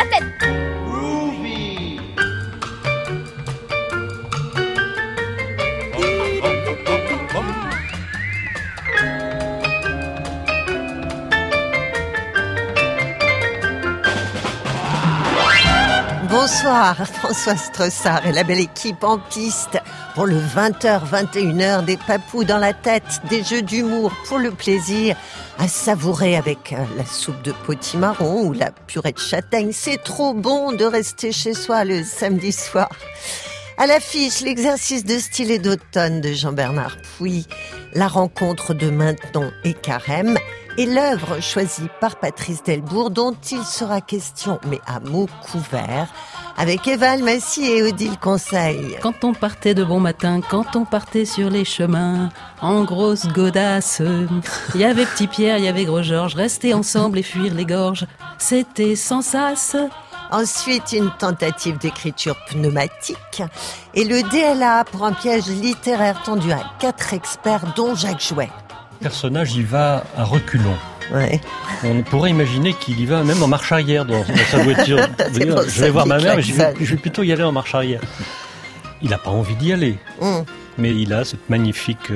la tête. Bonsoir, Françoise Tressard et la belle équipe en piste pour le 20h, 21h, des papous dans la tête, des jeux d'humour pour le plaisir à savourer avec la soupe de potimarron ou la purée de châtaigne. C'est trop bon de rester chez soi le samedi soir. À l'affiche, l'exercice de style et d'automne de Jean-Bernard Pouy, la rencontre de Maintenon et Carême et l'œuvre choisie par Patrice Delbourg dont il sera question, mais à mots couverts, avec Eva Almassi et Odile Conseil. Quand on partait de bon matin, quand on partait sur les chemins, en grosse godasse, il y avait Petit Pierre, il y avait Gros Georges, rester ensemble et fuir les gorges, c'était sans sas. Ensuite, une tentative d'écriture pneumatique et le DLA pour un piège littéraire tendu à 4 experts dont Jacques Jouet. Le personnage y va à reculons. Ouais. On pourrait imaginer qu'il y va même en marche arrière dans sa voiture. Je vais voir ma mère, mais je vais plutôt y aller en marche arrière. Il n'a pas envie d'y aller, mais il a cette magnifique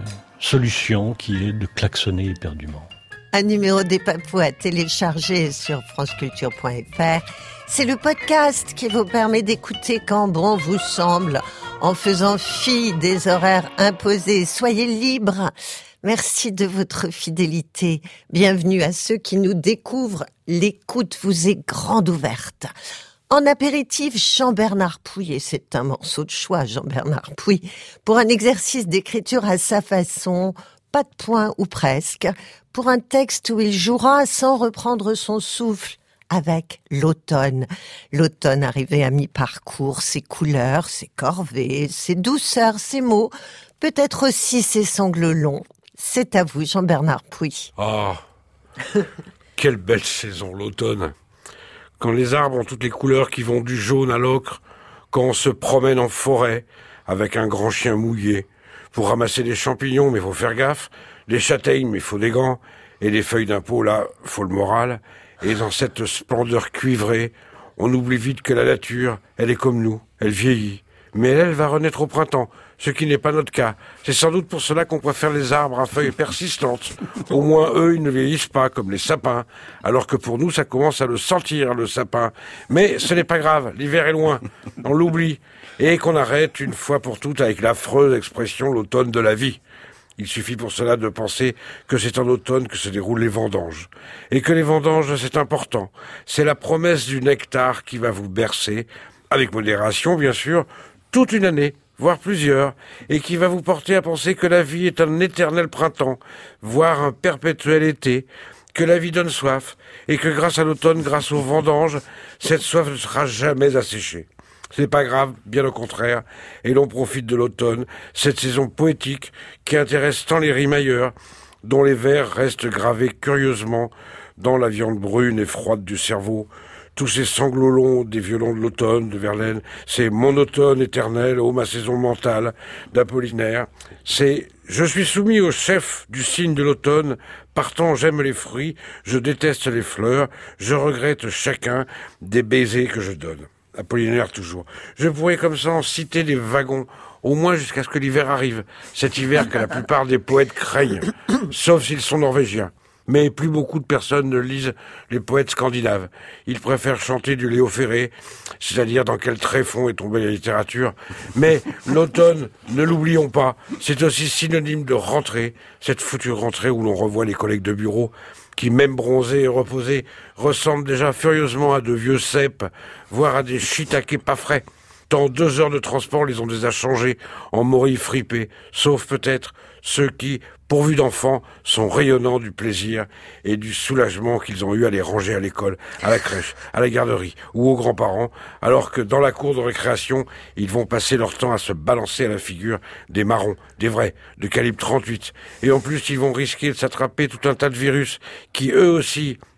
solution qui est de klaxonner éperdument. Un numéro des papous à télécharger sur franceculture.fr. C'est le podcast qui vous permet d'écouter quand bon vous semble, en faisant fi des horaires imposés. Soyez libres. Merci de votre fidélité. Bienvenue à ceux qui nous découvrent. L'écoute vous est grande ouverte. En apéritif, Jean-Bernard Pouy, et c'est un morceau de choix, Jean-Bernard Pouy, pour un exercice d'écriture à sa façon, pas de point ou presque, pour un texte où il jouera sans reprendre son souffle, avec l'automne. L'automne arrivé à mi-parcours, ses couleurs, ses corvées, ses douceurs, ses mots, peut-être aussi ses sanglots longs. C'est à vous, Jean-Bernard Pouy. Ah, quelle belle saison, l'automne. Quand les arbres ont toutes les couleurs qui vont du jaune à l'ocre, quand on se promène en forêt avec un grand chien mouillé, pour ramasser des champignons, mais faut faire gaffe, des châtaignes, mais faut des gants, et des feuilles d'impôt, là, faut le moral. Et dans cette splendeur cuivrée, on oublie vite que la nature, elle est comme nous, elle vieillit. Mais elle va renaître au printemps, ce qui n'est pas notre cas. C'est sans doute pour cela qu'on préfère les arbres à feuilles persistantes. Au moins, eux, ils ne vieillissent pas comme les sapins, alors que pour nous, ça commence à le sentir, le sapin. Mais ce n'est pas grave, l'hiver est loin, on l'oublie, et qu'on arrête une fois pour toutes avec l'affreuse expression l'automne de la vie. Il suffit pour cela de penser que c'est en automne que se déroulent les vendanges. Et que les vendanges, c'est important. C'est la promesse du nectar qui va vous bercer, avec modération bien sûr, toute une année, voire plusieurs, et qui va vous porter à penser que la vie est un éternel printemps, voire un perpétuel été, que la vie donne soif, et que grâce à l'automne, grâce aux vendanges, cette soif ne sera jamais asséchée. C'est pas grave, bien au contraire, et l'on profite de l'automne, cette saison poétique qui intéresse tant les rimailleurs, dont les vers restent gravés curieusement dans la viande brune et froide du cerveau. Tous ces sanglots longs des violons de l'automne, de Verlaine, c'est mon automne éternel, ô ma saison mentale, d'Apollinaire. C'est je suis soumis au chef du signe de l'automne, partant j'aime les fruits, je déteste les fleurs, je regrette chacun des baisers que je donne. Apollinaire toujours. Je pourrais comme ça en citer des wagons, au moins jusqu'à ce que l'hiver arrive, cet hiver que la plupart des poètes craignent, sauf s'ils sont norvégiens. Mais plus beaucoup de personnes ne lisent les poètes scandinaves. Ils préfèrent chanter du Léo Ferré, c'est-à-dire dans quel tréfonds est tombée la littérature. Mais l'automne, ne l'oublions pas, c'est aussi synonyme de rentrée, cette foutue rentrée où l'on revoit les collègues de bureau qui, même bronzés et reposés, ressemblent déjà furieusement à de vieux cèpes, voire à des shiitakes pas frais. Tant 2 heures de transport les ont déjà changés en morilles fripées, sauf peut-être ceux qui, pourvus d'enfants, sont rayonnants du plaisir et du soulagement qu'ils ont eu à les ranger à l'école, à la crèche, à la garderie ou aux grands-parents, alors que dans la cour de récréation, ils vont passer leur temps à se balancer à la figure des marrons, des vrais, de calibre 38. Et en plus, ils vont risquer de s'attraper tout un tas de virus qui, eux aussi,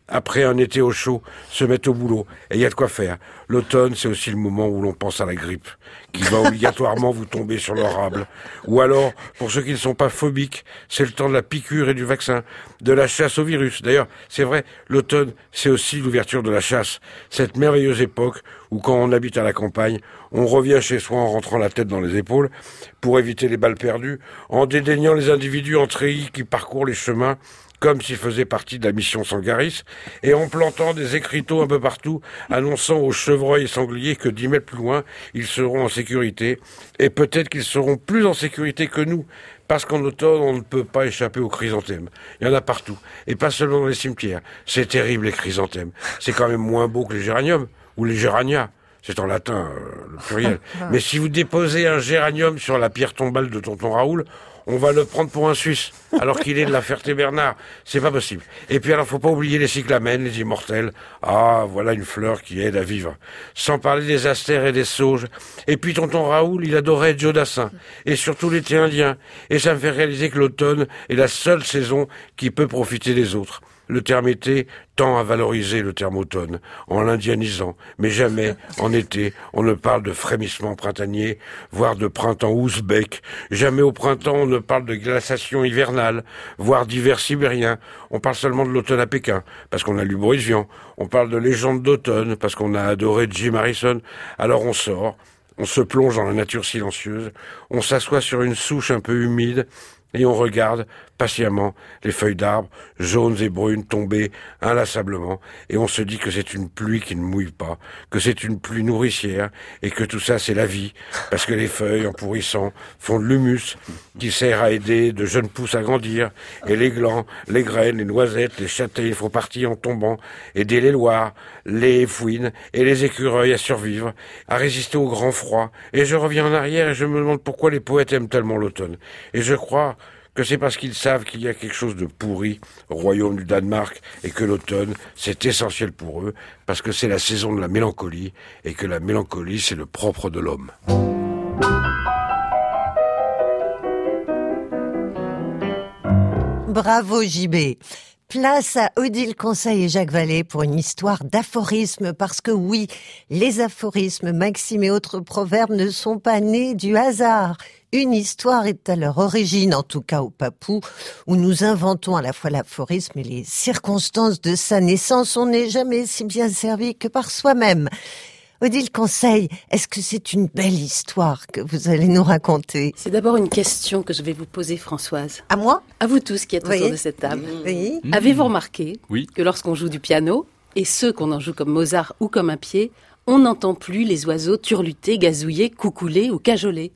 après un été au chaud, se mettent au boulot. Et il y a de quoi faire. L'automne, c'est aussi le moment où l'on pense à la grippe, qui va obligatoirement vous tomber sur l'orable. Ou alors, pour ceux qui ne sont pas phobiques, c'est le temps de la piqûre et du vaccin, de la chasse au virus. D'ailleurs, c'est vrai, l'automne, c'est aussi l'ouverture de la chasse. Cette merveilleuse époque où, quand on habite à la campagne, on revient chez soi en rentrant la tête dans les épaules pour éviter les balles perdues, en dédaignant les individus en treillis qui parcourent les chemins comme s'ils faisaient partie de la mission Sangaris, et en plantant des écriteaux un peu partout, annonçant aux chevreuils et sangliers que 10 mètres plus loin, ils seront en sécurité, et peut-être qu'ils seront plus en sécurité que nous, parce qu'en automne, on ne peut pas échapper aux chrysanthèmes. Il y en a partout, et pas seulement dans les cimetières. C'est terrible, les chrysanthèmes. C'est quand même moins beau que les géraniums, ou les géranias. C'est en latin, le pluriel. Mais si vous déposez un géranium sur la pierre tombale de tonton Raoul, on va le prendre pour un Suisse, alors qu'il est de la Ferté-Bernard. C'est pas possible. Et puis alors, faut pas oublier les cyclamènes, les immortels. Ah, voilà une fleur qui aide à vivre. Sans parler des astères et des sauges. Et puis tonton Raoul, il adorait Joe Dassin. Et surtout l'été indien. Et ça me fait réaliser que l'automne est la seule saison qui peut profiter des autres. Le terme été tend à valoriser le terme automne, en l'indianisant, mais jamais, en été, on ne parle de frémissement printanier, voire de printemps ouzbek. Jamais au printemps, on ne parle de glaciation hivernale, voire d'hiver sibérien. On parle seulement de l'automne à Pékin, parce qu'on a lu Boris Vian. On parle de légende d'automne, parce qu'on a adoré Jim Harrison. Alors on sort, on se plonge dans la nature silencieuse, on s'assoit sur une souche un peu humide, et on regarde patiemment les feuilles d'arbres, jaunes et brunes, tomber inlassablement, et on se dit que c'est une pluie qui ne mouille pas, que c'est une pluie nourricière, et que tout ça c'est la vie, parce que les feuilles, en pourrissant, font de l'humus, qui sert à aider de jeunes pousses à grandir, et les glands, les graines, les noisettes, les châtaignes font partie en tombant, aider les loirs, les fouines, et les écureuils à survivre, à résister au grand froid, et je reviens en arrière et je me demande pourquoi les poètes aiment tellement l'automne, et je crois que c'est parce qu'ils savent qu'il y a quelque chose de pourri au royaume du Danemark et que l'automne, c'est essentiel pour eux, parce que c'est la saison de la mélancolie et que la mélancolie, c'est le propre de l'homme. Bravo JB. Place à Odile Conseil et Jacques Vallée pour une histoire d'aphorismes, parce que oui, les aphorismes, maximes et autres proverbes ne sont pas nés du hasard. Une histoire est à leur origine, en tout cas au Papou, où nous inventons à la fois l'aphorisme et les circonstances de sa naissance. On n'est jamais si bien servi que par soi-même. Odile Conseil, est-ce que c'est une belle histoire que vous allez nous raconter? C'est d'abord une question que je vais vous poser, Françoise. À moi? À vous tous qui êtes autour de cette table. Oui. Avez-vous remarqué que lorsqu'on joue du piano, et ceux qu'on en joue comme Mozart ou comme un pied, on n'entend plus les oiseaux turluter, gazouiller, coucouler ou cajoler?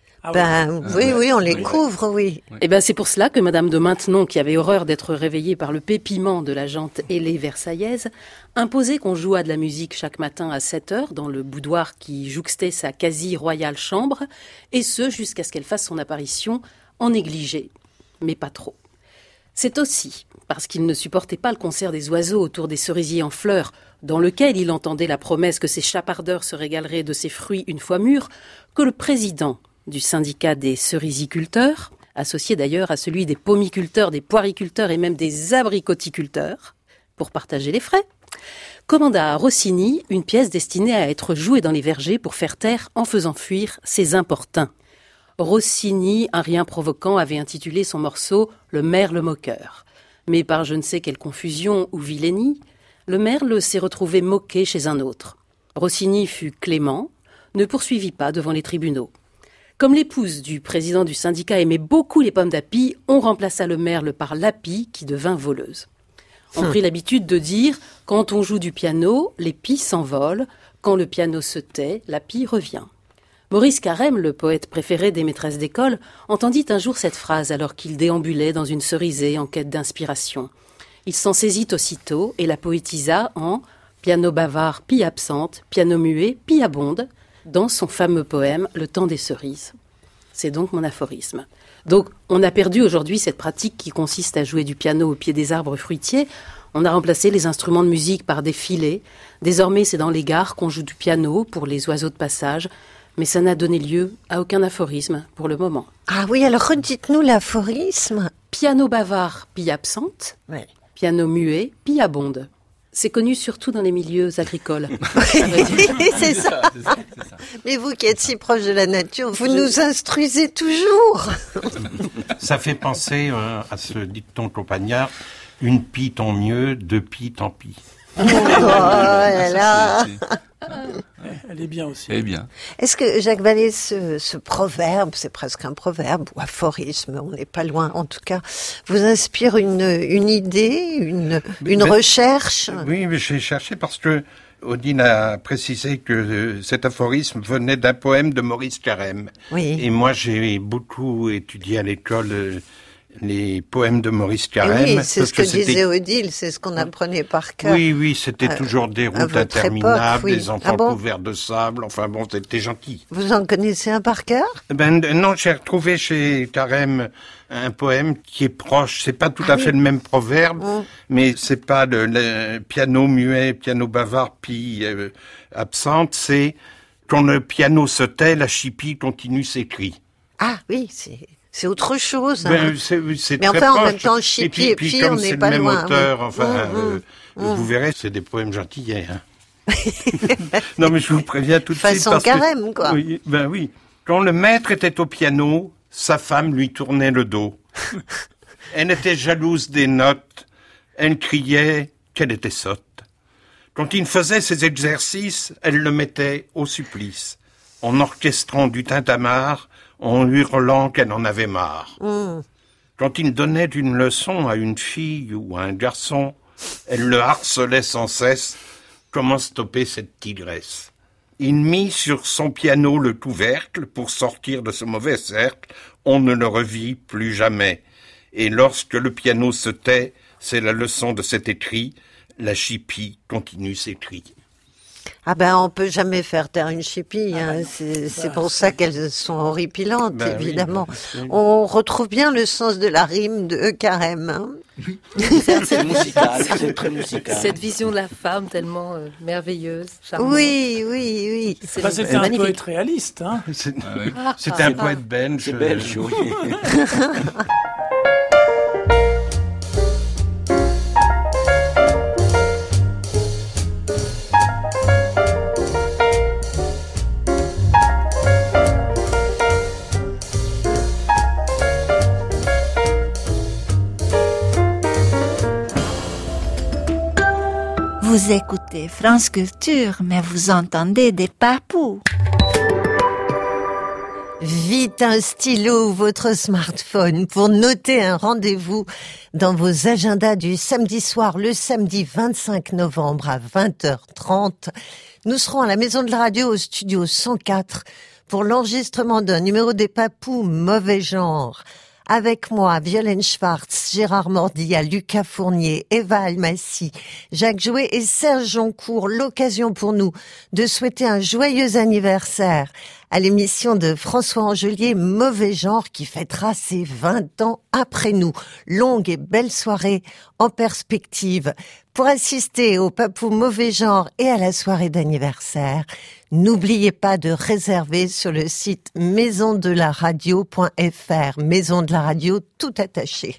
Oui, on les couvre, oui. Eh ben, c'est pour cela que Madame de Maintenon, qui avait horreur d'être réveillée par le pépiment de la jante ailée versaillaise, imposait qu'on jouât de la musique chaque matin à 7h dans le boudoir qui jouxtait sa quasi-royale chambre, et ce jusqu'à ce qu'elle fasse son apparition en négligé, mais pas trop. C'est aussi parce qu'il ne supportait pas le concert des oiseaux autour des cerisiers en fleurs, dans lequel il entendait la promesse que ses chapardeurs se régaleraient de ses fruits une fois mûrs, que le président du syndicat des cerisiculteurs, associé d'ailleurs à celui des pommiculteurs, des poiriculteurs et même des abricoticulteurs, pour partager les frais, commanda à Rossini une pièce destinée à être jouée dans les vergers pour faire taire en faisant fuir ces importuns. Rossini, un rien provoquant, avait intitulé son morceau « Le merle moqueur ». Mais par je ne sais quelle confusion ou vilainie, le merle s'est retrouvé moqué chez un autre. Rossini fut clément, ne poursuivit pas devant les tribunaux. Comme l'épouse du président du syndicat aimait beaucoup les pommes d'api, on remplaça le merle par l'api qui devint voleuse. On prit l'habitude de dire « Quand on joue du piano, les pies s'envolent. Quand le piano se tait, la pie revient ». Maurice Carême, le poète préféré des maîtresses d'école, entendit un jour cette phrase alors qu'il déambulait dans une cerisée en quête d'inspiration. Il s'en saisit aussitôt et la poétisa en « Piano bavard, pie absente, piano muet, pie abonde » dans son fameux poème « Le temps des cerises ». C'est donc mon aphorisme. Donc, on a perdu aujourd'hui cette pratique qui consiste à jouer du piano au pied des arbres fruitiers. On a remplacé les instruments de musique par des filets. Désormais, c'est dans les gares qu'on joue du piano pour les oiseaux de passage. Mais ça n'a donné lieu à aucun aphorisme pour le moment. Ah oui, alors redites-nous l'aphorisme. Piano bavard, pie absente. Ouais. Piano muet, pie abonde. C'est connu surtout dans les milieux agricoles. C'est ça. Mais vous qui êtes si proche de la nature, vous nous instruisez toujours. Ça fait penser à ce dicton campagnard, une pie tant mieux, deux pies tant pis. Oh là là. Elle est bien aussi. Elle est bien. Est-ce que Jacques Vallée, ce proverbe, c'est presque un proverbe ou aphorisme, on n'est pas loin en tout cas, vous inspire une idée, une recherche? Oui, mais j'ai cherché parce que Odile a précisé que cet aphorisme venait d'un poème de Maurice Carême. Oui. Et moi, j'ai beaucoup étudié à l'école les poèmes de Maurice Carême. Oui, c'est ce que disait Odile, c'est ce qu'on apprenait par cœur. Oui, c'était toujours des routes interminables, époque, des enfants couverts de sable, enfin bon, c'était gentil. Vous en connaissez un par cœur? Non, j'ai retrouvé chez Carême un poème qui est proche, c'est pas tout à fait le même proverbe, mais c'est pas le piano muet, piano bavard, puis absente, c'est quand le piano se tait, la chipie continue ses cris. Ah oui, c'est autre chose. C'est mais très enfin, proche. En même temps, Chippy et puis on n'est pas loin. C'est le même auteur, vous verrez, c'est des poèmes gentillets. Hein. Non, mais je vous préviens tout de suite. Façon Carême, quoi. Oui, oui. Quand le maître était au piano, sa femme lui tournait le dos. Elle était jalouse des notes. Elle criait qu'elle était sotte. Quand il faisait ses exercices, elle le mettait au supplice, en orchestrant du tintamarre, en hurlant qu'elle en avait marre. Quand il donnait une leçon à une fille ou à un garçon, elle le harcelait sans cesse. Comment stopper cette tigresse? Il mit sur son piano le couvercle pour sortir de ce mauvais cercle. On ne le revit plus jamais. Et lorsque le piano se tait, c'est la leçon de cet écrit, la chipie continue ses cris. Ah ben, on peut jamais faire taire une chipie, hein. C'est pour ça qu'elles sont horripilantes, évidemment. Oui, on retrouve bien le sens de la rime de Carême, hein. C'est musical, c'est très musical. Cette vision de la femme tellement merveilleuse, charmante. Oui. C'était un poète réaliste, hein. C'était un poète belge. C'est belge, oui. Vous écoutez France Culture, mais vous entendez des papous. Vite un stylo ou votre smartphone pour noter un rendez-vous dans vos agendas du samedi soir, le samedi 25 novembre à 20h30. Nous serons à la Maison de la Radio au studio 104 pour l'enregistrement d'un numéro des papous Mauvais Genre. Avec moi, Violaine Schwartz, Gérard Mordia, Lucas Fournier, Eva Almassi, Jacques Jouet et Serge Joncourt. L'occasion pour nous de souhaiter un joyeux anniversaire à l'émission de François Angelier, Mauvais Genre, qui fêtera ses 20 ans après nous. Longue et belle soirée en perspective. Pour assister au papou Mauvais Genre et à la soirée d'anniversaire, n'oubliez pas de réserver sur le site maisondelaradio.fr. Maison de la radio, tout attaché.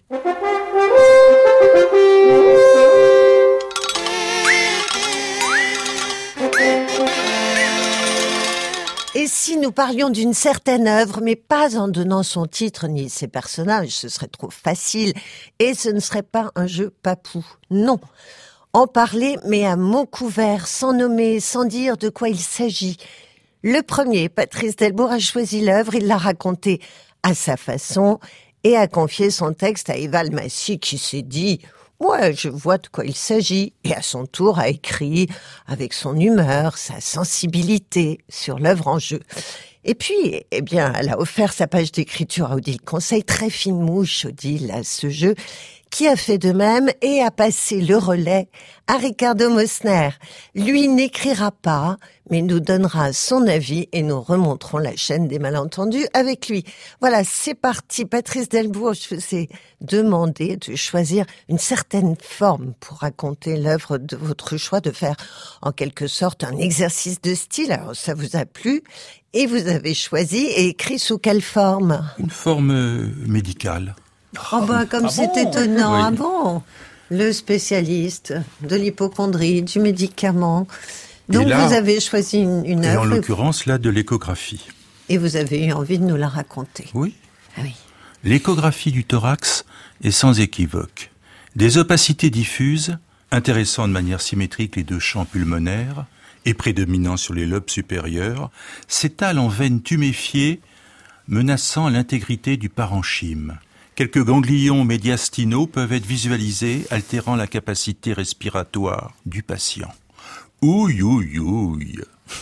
Et si nous parlions d'une certaine œuvre, mais pas en donnant son titre ni ses personnages, ce serait trop facile et ce ne serait pas un jeu papou. Non. En parler, mais à mots couverts, sans nommer, sans dire de quoi il s'agit. Le premier, Patrice Delbourg, a choisi l'œuvre, il l'a racontée à sa façon et a confié son texte à Eva Almassi qui s'est dit « Ouais, je vois de quoi il s'agit » et à son tour a écrit avec son humeur, sa sensibilité sur l'œuvre en jeu. Et puis, eh bien, elle a offert sa page d'écriture à Odile Conseil, très fine mouche, Odile, à ce jeu, qui a fait de même et a passé le relais à Ricardo Mosner. Lui n'écrira pas, mais nous donnera son avis et nous remonterons la chaîne des malentendus avec lui. Voilà, c'est parti. Patrice Delbourg, je vous ai demandé de choisir une certaine forme pour raconter l'œuvre de votre choix, de faire en quelque sorte un exercice de style. Alors, ça vous a plu et vous avez choisi et écrit sous quelle forme? Une forme médicale. Oh bah, comme c'est étonnant, Oui. ah bon? le spécialiste de l'hypocondrie, du médicament. Donc là, vous avez choisi une œuvre. Et en l'occurrence, là, de l'échographie. Et vous avez eu envie de nous la raconter. Oui. Ah oui. L'échographie du thorax est sans équivoque. Des opacités diffuses, intéressant de manière symétrique les deux champs pulmonaires et prédominant sur les lobes supérieurs, s'étalent en veines tuméfiées, menaçant l'intégrité du parenchyme. Quelques ganglions médiastinaux peuvent être visualisés, altérant la capacité respiratoire du patient. Ouille, ouille, ouille.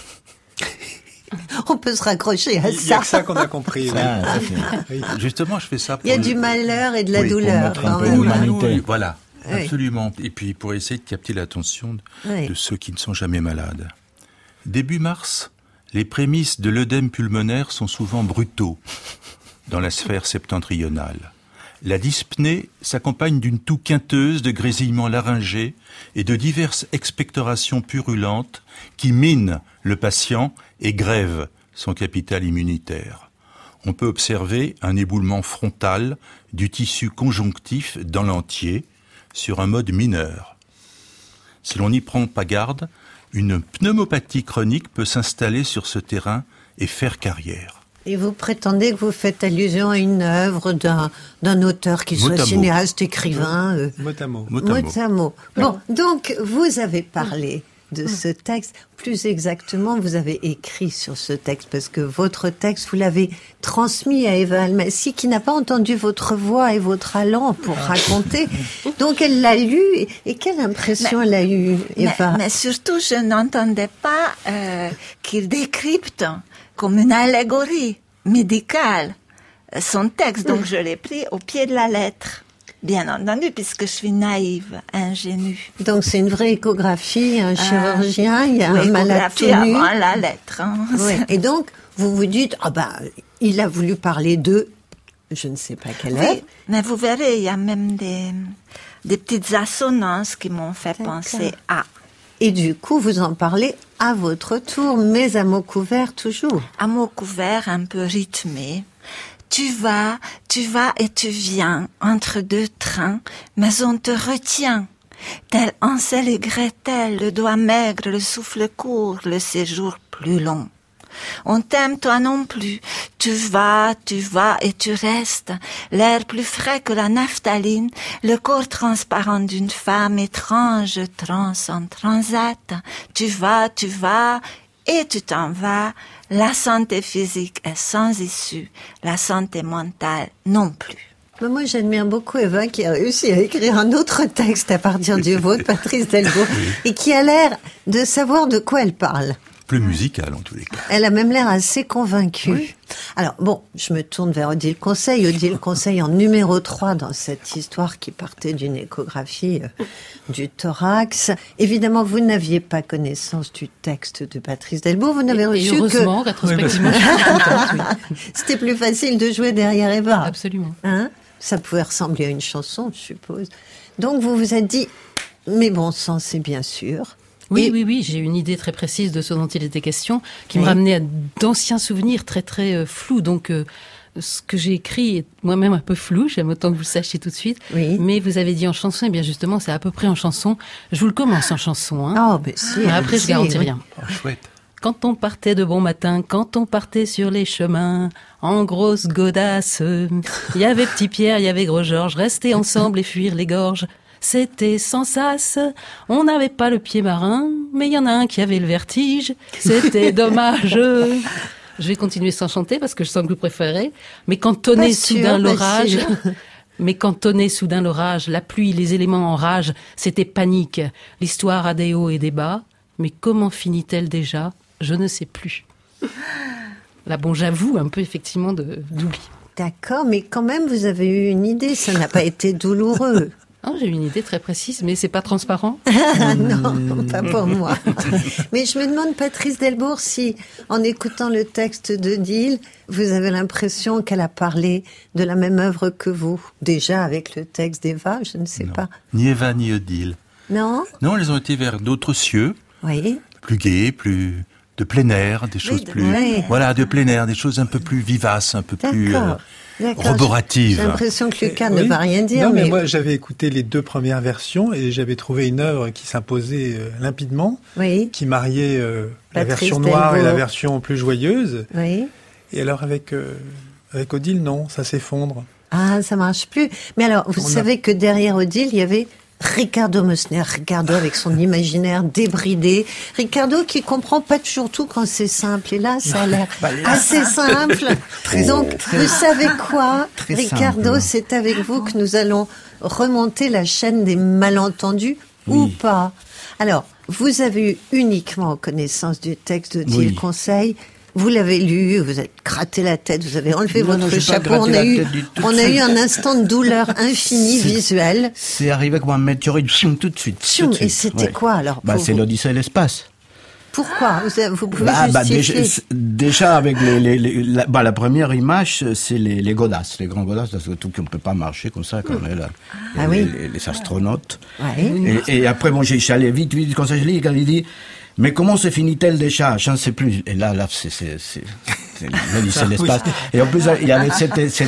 On peut se raccrocher à ça. Il n'y a que ça qu'on a compris. Là. Justement, je fais ça pour... Il y a du malheur et de la douleur. Pour montrer un peu d'humanité. Oui, voilà, oui. Absolument. Et puis pour essayer de capter l'attention de ceux qui ne sont jamais malades. Début mars, les prémices de l'œdème pulmonaire sont souvent brutaux dans la sphère septentrionale. La dyspnée s'accompagne d'une toux quinteuse, de grésillements laryngés et de diverses expectorations purulentes qui minent le patient et grèvent son capital immunitaire. On peut observer un éboulement frontal du tissu conjonctif dans l'entier sur un mode mineur. Si l'on n'y prend pas garde, une pneumopathie chronique peut s'installer sur ce terrain et faire carrière. Et vous prétendez que vous faites allusion à une œuvre d'un auteur qui soit cinéaste, écrivain. Mot à mot. Mot à mot. Bon, donc vous avez parlé de ce texte. Plus exactement, vous avez écrit sur ce texte parce que votre texte, vous l'avez transmis à Eva Almasy qui n'a pas entendu votre voix et votre allant pour raconter. Donc elle l'a lu et quelle impression elle a eue, Eva? Mais surtout, je n'entendais pas qu'il décrypte comme une allégorie médicale son texte. Donc je l'ai pris au pied de la lettre. Bien entendu, puisque je suis naïve, ingénue. Donc c'est une vraie échographie, un chirurgien, il y a un malade tout nu. Avant la lettre. Hein. Oui. Et donc, vous vous dites, il a voulu parler de, je ne sais pas quelle œuvre. Mais vous verrez, il y a même des petites assonances qui m'ont fait penser à. Et du coup, vous en parlez à votre tour, mais à mots couverts toujours. À mots couverts, un peu rythmé. Tu vas et tu viens entre deux trains, mais on te retient. Tel Hansel et Gretel, le doigt maigre, le souffle court, le séjour plus long. On t'aime, toi non plus. Tu vas et tu restes. L'air plus frais que la naphtaline, le corps transparent d'une femme étrange, trans en transat. Tu vas et tu t'en vas. La santé physique est sans issue, la santé mentale non plus. Mais moi, j'admire beaucoup Eva qui a réussi à écrire un autre texte à partir du vôtre, Patrice Delbourg, et qui a l'air de savoir de quoi elle parle. Plus musicale en tous les cas. Elle a même l'air assez convaincue. Oui. Alors bon, je me tourne vers Odile Conseil. Odile Conseil en numéro 3 dans cette histoire qui partait d'une échographie du thorax. Évidemment, vous n'aviez pas connaissance du texte de Patrice Delbourg. Vous n'avez reçu heureusement, rétrospectivement, C'était plus facile de jouer derrière Eva. Absolument. Hein? Ça pouvait ressembler à une chanson, je suppose. Donc vous vous êtes dit, mais bon sang, c'est bien sûr. Oui, j'ai une idée très précise de ce dont il était question, qui me ramenait à d'anciens souvenirs très très flous. Donc, ce que j'ai écrit est moi-même un peu flou, j'aime autant que vous le sachiez tout de suite. Oui. Mais vous avez dit en chanson, et bien justement, c'est à peu près en chanson. Je vous le commence en chanson. Hein. Oh, mais si. Mais après, je garantis rien. Oh, chouette. Quand on partait de bon matin, quand on partait sur les chemins, en grosse godasse, il y avait Petit Pierre, il y avait Gros Georges, rester ensemble et fuir les gorges. C'était sans sas, on n'avait pas le pied marin, mais il y en a un qui avait le vertige, c'était dommage. Je vais continuer sans chanter parce que je sens que vous préférez. Mais quand tonnait soudain l'orage, la pluie, les éléments en rage, c'était panique. L'histoire a des hauts et des bas, mais comment finit-elle déjà? Je ne sais plus. Là, bon, j'avoue un peu effectivement d'oubli. D'accord, mais quand même, vous avez eu une idée, ça n'a pas été douloureux. Oh, j'ai une idée très précise, mais c'est pas transparent. Non, pas pour moi. Mais je me demande, Patrice Delbourg, si, en écoutant le texte d'Odile, vous avez l'impression qu'elle a parlé de la même œuvre que vous. Déjà, avec le texte d'Eva, je ne sais pas. Ni Eva, ni Odile. Non? Non, elles ont été vers d'autres cieux. Oui. Plus gais, plus de plein air, des choses plus... Oui. Voilà, de plein air, des choses un peu plus vivaces, un peu plus... roborative. J'ai l'impression que Lucas ne va rien dire. Non, mais moi, j'avais écouté les 2 premières versions et j'avais trouvé une œuvre qui s'imposait limpidement, qui mariait la version noire et la version plus joyeuse. Oui. Et alors, avec Odile, non, ça s'effondre. Ah, ça marche plus. Mais alors, vous savez que derrière Odile, il y avait Ricardo Mosner, Ricardo avec son imaginaire débridé, Ricardo qui comprend pas toujours tout quand c'est simple, et là ça a l'air assez simple. Donc vous savez quoi, Ricardo, c'est avec vous que nous allons remonter la chaîne des malentendus ou pas. Alors, vous avez eu uniquement connaissance du texte d'Odile Conseil. Vous l'avez lu, vous êtes gratté la tête, vous avez enlevé votre chapeau. On a eu un instant de douleur infinie visuelle. C'est arrivé comme un météorite tout de suite. Et c'était quoi alors c'est l'Odyssée et l'espace. Pourquoi vous pouvez justifier déjà avec la première image, c'est les godasses, les grands godasses, parce que tout qu'on peut pas marcher comme ça quand on est là. Les astronautes. Et après, j'ai allé vite, quand je lis, quand il dit. Mais comment se finit-elle déjà? Je ne sais plus. Et là, c'est l'espace. Et en plus, il y avait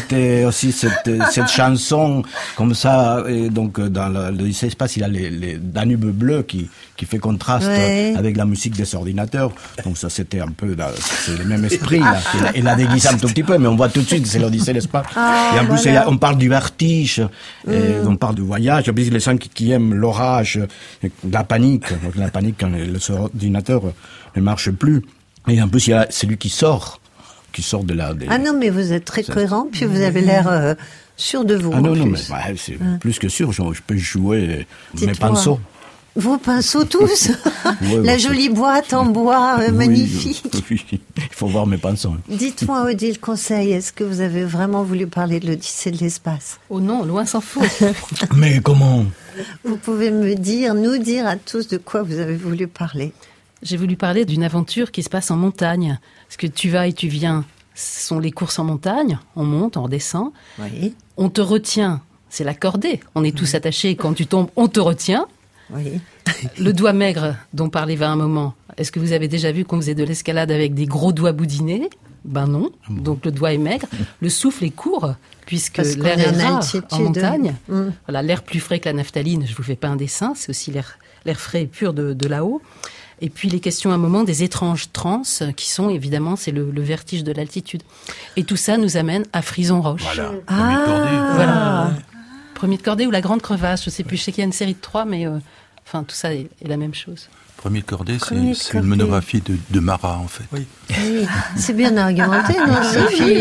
cette chanson comme ça. Et donc, dans l'Odyssée l'espace, il y a les Danube bleu qui fait contraste avec la musique des ordinateurs. Donc ça, c'était un peu, c'est le même esprit, là. Il la déguise un tout petit peu, mais on voit tout de suite que c'est l'Odyssée l'espace. Et en plus, on parle du vertige, on parle du voyage. En plus, les gens qui aiment l'orage, la panique. Donc, la panique quand l'ordinateur ne marche plus. Et en plus, il y a celui qui sort de là. Ah non, mais vous êtes très cohérent, puis vous avez l'air sûr de vous. Ah non, mais c'est plus que sûr. Je peux jouer mes pinceaux. Vos pinceaux tous. La jolie boîte en bois magnifique. Oui, il faut voir mes pinceaux. Dites-moi, Odile Conseil, est-ce que vous avez vraiment voulu parler de l'Odyssée de l'espace? Oh non, loin s'en faut. Mais comment? Vous pouvez nous dire à tous de quoi vous avez voulu parler. J'ai voulu parler d'une aventure qui se passe en montagne. Parce que tu vas et tu viens, ce sont les courses en montagne. On monte, on redescend. Oui. On te retient, c'est la cordée. On est tous attachés. Quand tu tombes, on te retient. Oui. Le doigt maigre dont parlait va un moment. Est-ce que vous avez déjà vu qu'on faisait de l'escalade avec des gros doigts boudinés? Ben non. Donc le doigt est maigre. Le souffle est court, puisque l'air est rare en montagne. Voilà, l'air plus frais que la naphtaline, je vous fais pas un dessin, c'est aussi l'air frais et pur de là-haut. Et puis les questions à un moment des étranges transes qui sont évidemment, c'est le vertige de l'altitude. Et tout ça nous amène à Frison-Roche. Voilà, premier de cordée. Voilà. Premier de cordée ou la grande crevasse, je sais plus, je sais qu'il y a une série de 3, mais tout ça est la même chose. Premier de cordée, c'est une monographie de Marat, en fait. Oui, c'est bien argumenté, non, Sophie?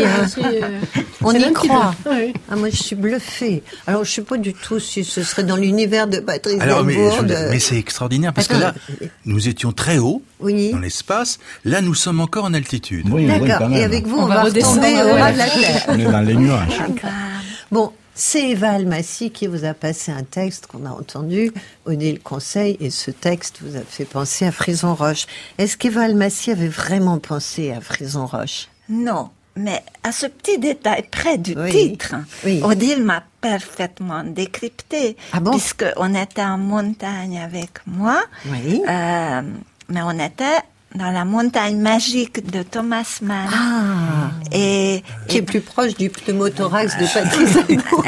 On y croit. Oui. Ah, moi, je suis bluffée. Alors, je ne sais pas du tout si ce serait dans l'univers de Patrice Delbourg. Mais c'est extraordinaire, parce que là, nous étions très haut dans l'espace. Là, nous sommes encore en altitude. Oui, d'accord. Et avec vous, on va retomber au ras de la Terre. On est dans les nuages. Bon. C'est Eva Almassi qui vous a passé un texte qu'on a entendu, Odile Conseil, et ce texte vous a fait penser à Frison-Roche. Est-ce qu'Eva Almassi avait vraiment pensé à Frison-Roche? Non, mais à ce petit détail près du titre, Odile m'a parfaitement décrypté, puisqu'on était en montagne avec moi, mais on était dans la montagne magique de Thomas Mann. Qui est plus proche du pneumothorax de Patrice Delbourg.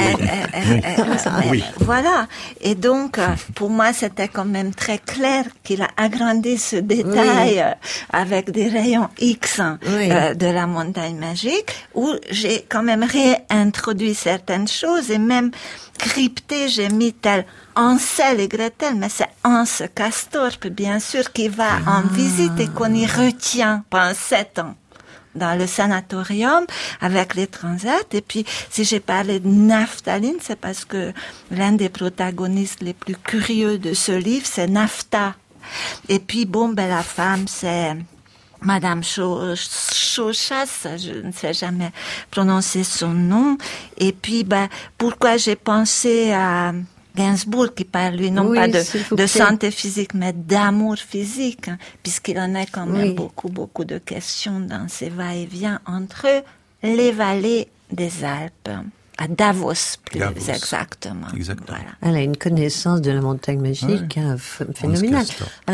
Voilà. Et donc, pour moi, c'était quand même très clair qu'il a agrandi ce détail avec des rayons X de la montagne magique, où j'ai quand même réintroduit certaines choses et même crypté, j'ai mis tel Hansel et Gretel, mais c'est Hans Castorp, bien sûr, qui va en visite et qu'on y retient pendant 7 ans dans le sanatorium avec les transats. Et puis, si j'ai parlé de naphtaline, c'est parce que l'un des protagonistes les plus curieux de ce livre, c'est Naphtha. Et puis, la femme, c'est Madame Chauchas, je ne sais jamais prononcer son nom. Et puis, pourquoi j'ai pensé à Gainsbourg qui parle, lui, non pas de santé physique, mais d'amour physique, puisqu'il en a quand même beaucoup de questions dans ses va-et-vient entre les vallées des Alpes. À Davos, plus exactement. Voilà. Elle a une connaissance de la montagne magique phénoménale. Alors,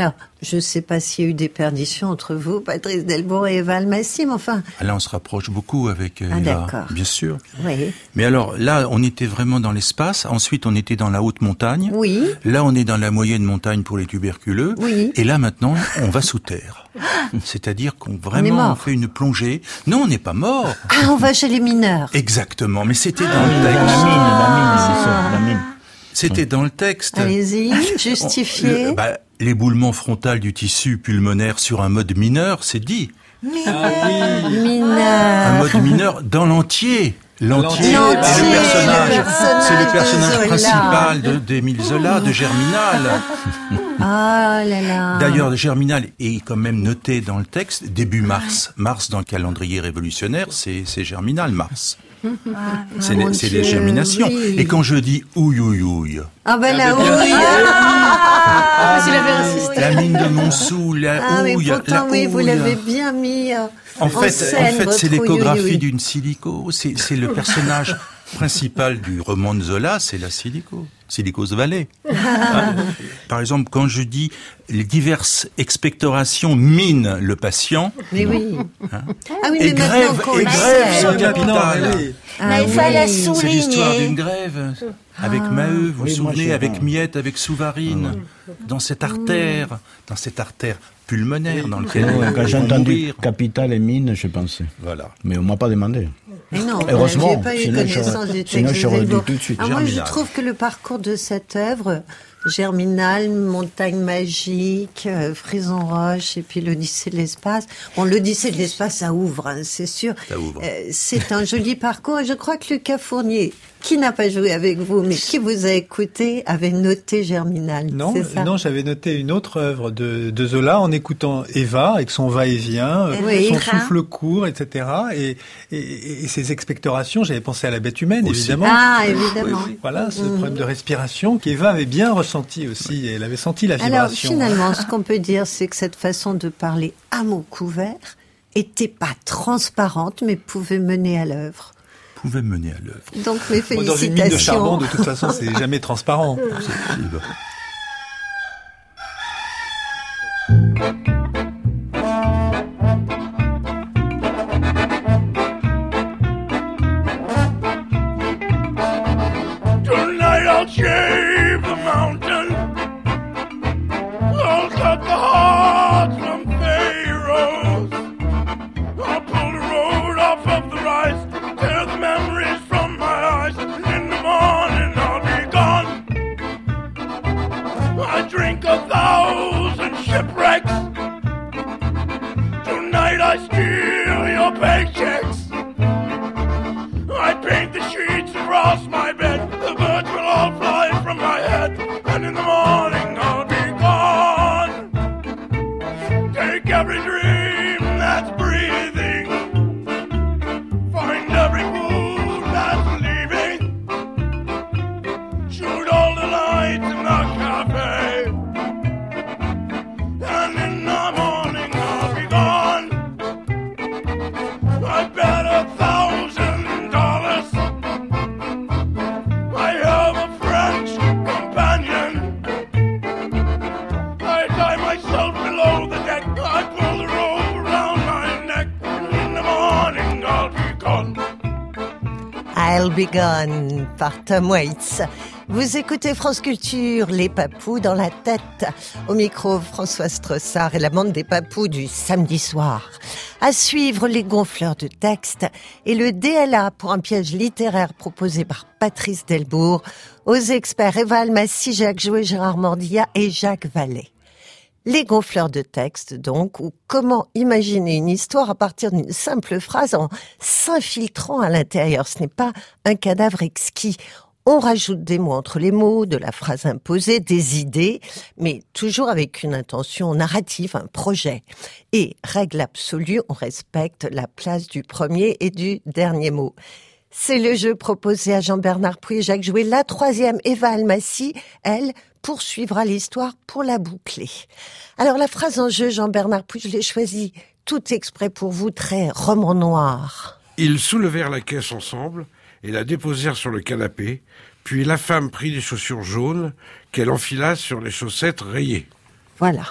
je ne sais pas s'il y a eu des perditions entre vous, Patrice Delbourg et Eva Almasy, mais enfin... Là, on se rapproche beaucoup avec Eva, d'accord. Bien sûr. Oui. Mais alors, là, on était vraiment dans l'espace. Ensuite, on était dans la haute montagne. Oui. Là, on est dans la moyenne montagne pour les tuberculeux. Oui. Et là, maintenant, on va sous terre. C'est-à-dire qu'on vraiment on fait une plongée. Non, on n'est pas mort. Ah, on va chez les mineurs. Exactement, mais c'était dans le texte. La mine. C'était dans le texte. Allez-y, justifiez. L'éboulement frontal du tissu pulmonaire sur un mode mineur, c'est dit. Mineur. Un mode mineur dans l'entier. L'entier, c'est le personnage principal d'Émile Zola, de Germinal. Ah là là. D'ailleurs, Germinal est quand même noté dans le texte début mars. Mars dans le calendrier révolutionnaire, c'est Germinal, mars. C'est les germinations. Oui. Et quand je dis ouille, ouille, ouille. Ah ben la houille. La mine de Montsou, la houille. Mais pourtant, oui, vous l'avez bien mis. En fait, c'est l'échographie d'une silico. C'est le personnage principal du roman de Zola, c'est la silico. Silicose Valley. Par exemple, quand je dis les diverses expectorations minent le patient. Mais oui. Et grève son capital. Il fallait souligner. C'est l'histoire d'une grève. Avec Maheu, vous vous souvenez, avec Miette, avec Souvarine, dans cette artère pulmonaire dans lequel quand j'ai entendu capital et mine, je pensais. Voilà. Mais on m'a pas demandé. Mais non, heureusement, j'ai pas eu connaissance du texte. Sinon, j'aurais dit tout de suite. Moi, je trouve que le parcours de cette œuvre, Germinal, Montagne magique, Frison Roche, et puis l'Odyssée de l'espace. Bon, l'Odyssée de l'espace, ça ouvre, hein, c'est sûr. Ça ouvre. C'est un joli parcours. Et je crois que Lucas Fournier, qui n'a pas joué avec vous, mais qui vous a écouté, avait noté Germinal. Non, c'est ça? non, j'avais noté une autre œuvre de Zola en écoutant Eva avec son va-et-vient, son souffle court, etc. Et ses expectorations. J'avais pensé à La Bête humaine, aussi. Évidemment. Ah, évidemment. Voilà, ce problème de respiration qu'Eva avait bien ressenti aussi. Elle avait senti la vibration. Alors, finalement, ce qu'on peut dire, c'est que cette façon de parler à mots couverts était pas transparente, mais pouvait mener à l'œuvre. Pouvait mener à l'œuvre. Donc, mes félicitations. Dans une mine de charbon, de toute façon, c'est jamais transparent. Tonight I'll shave the mountain. I'll cut the hearts from Pharaohs. I'll pull the road off of the rise, tear the memories from my eyes. In the morning I'll be gone. I drink 1,000 shipwrecks. Tonight I steal your paychecks. I paint the sheets across my bed. The birds will all fly from my head. And in the morning I'll be gone. Take every dream that's breathing. Find every food that's leaving. Shoot all the lights in the cafe. And in the morning I'll be gone. I bet $1,000 I have a French companion. I tie myself below the deck. I pull the rope around my neck. In the morning I'll be gone. I'll Be Gone par Tom Waits. Vous écoutez France Culture, les papous dans la tête. Au micro, Françoise Strossard et la bande des papous du samedi soir. À suivre, les gonfleurs de texte et le DLA pour un piège littéraire proposé par Patrice Delbourg aux experts Eva Almasy, Jacques Jouet, Gérard Mordilla et Jacques Vallée. Les gonfleurs de texte, donc, ou comment imaginer une histoire à partir d'une simple phrase en s'infiltrant à l'intérieur. Ce n'est pas un cadavre exquis. On rajoute des mots entre les mots, de la phrase imposée, des idées, mais toujours avec une intention narrative, un projet. Et, règle absolue, on respecte la place du premier et du dernier mot. C'est le jeu proposé à Jean-Bernard Pouy et Jacques Jouet. La troisième, Eva Almasy, elle, poursuivra l'histoire pour la boucler. Alors la phrase en jeu, Jean-Bernard Pouy, je l'ai choisie tout exprès pour vous, très roman noir. Ils soulevèrent la caisse ensemble et la déposèrent sur le canapé, puis la femme prit des chaussures jaunes qu'elle enfila sur les chaussettes rayées. Voilà.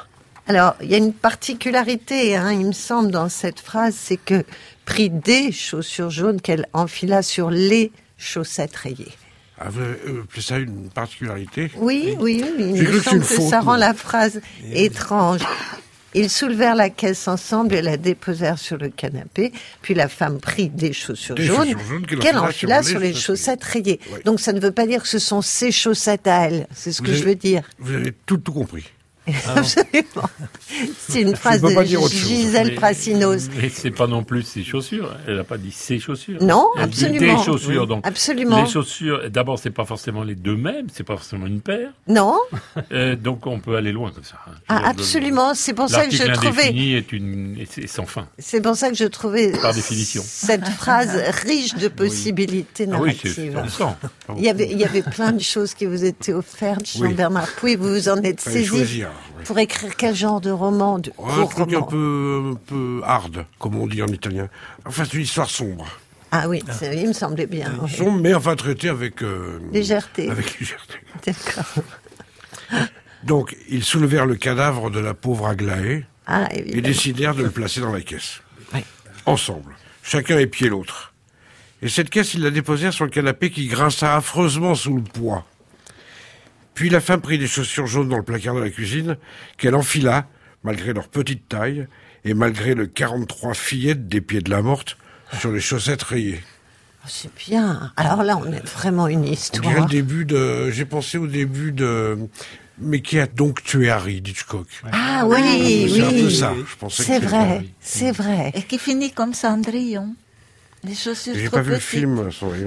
Alors, il y a une particularité, il me semble, dans cette phrase, c'est que prit des chaussures jaunes qu'elle enfila sur les chaussettes rayées. Ah, vous avez appelé ça une particularité? Oui. Il me semble que ça rend la phrase étrange. Ils soulevèrent la caisse ensemble et la déposèrent sur le canapé. Puis la femme prit des chaussures jaunes qu'elle enfila sur les chaussettes rayées. Oui. Donc ça ne veut pas dire que ce sont ses chaussettes à elle. C'est ce que je veux dire. Vous avez tout compris. Absolument. C'est une phrase de Gisèle Prassinos. Mais c'est pas non plus ses chaussures. Elle n'a pas dit ses chaussures. Non, absolument. Des chaussures. Donc, absolument. Les chaussures, d'abord, c'est pas forcément les deux mêmes, c'est pas forcément une paire. Non. Donc, on peut aller loin comme ça. Absolument. C'est pour ça que je trouvais. L'article est sans fin. C'est pour ça que je trouvais. Par définition. Cette phrase riche de possibilités narratives. Il y avait plein de choses qui vous étaient offertes, Jean-Bernard Pouy. Vous vous en êtes saisi. Pour écrire quel genre de roman? Un truc un peu hard, comme on dit en italien. Enfin, c'est une histoire sombre. Ah oui, il me semblait bien. Sombre, mais enfin traité avec... légèreté. Avec légèreté. D'accord. Donc, ils soulevèrent le cadavre de la pauvre Aglaé et décidèrent de le placer dans la caisse. Oui. Ensemble. Chacun épiait l'autre. Et cette caisse, ils la déposèrent sur le canapé qui grinça affreusement sous le poids. Puis la femme prit des chaussures jaunes dans le placard de la cuisine, qu'elle enfila, malgré leur petite taille, et malgré le 43 fillettes des pieds de la morte, sur les chaussettes rayées. Oh, c'est bien. Alors là, on a vraiment une histoire. On dirait j'ai pensé au début de... Mais qui a donc tué Harry d'Hitchcock? Ah oui. C'est un peu ça, je pensais. C'est vrai. Et qui finit comme Cendrillon. Les chaussures J'ai trop pas vu le petites. film, Cendrillon.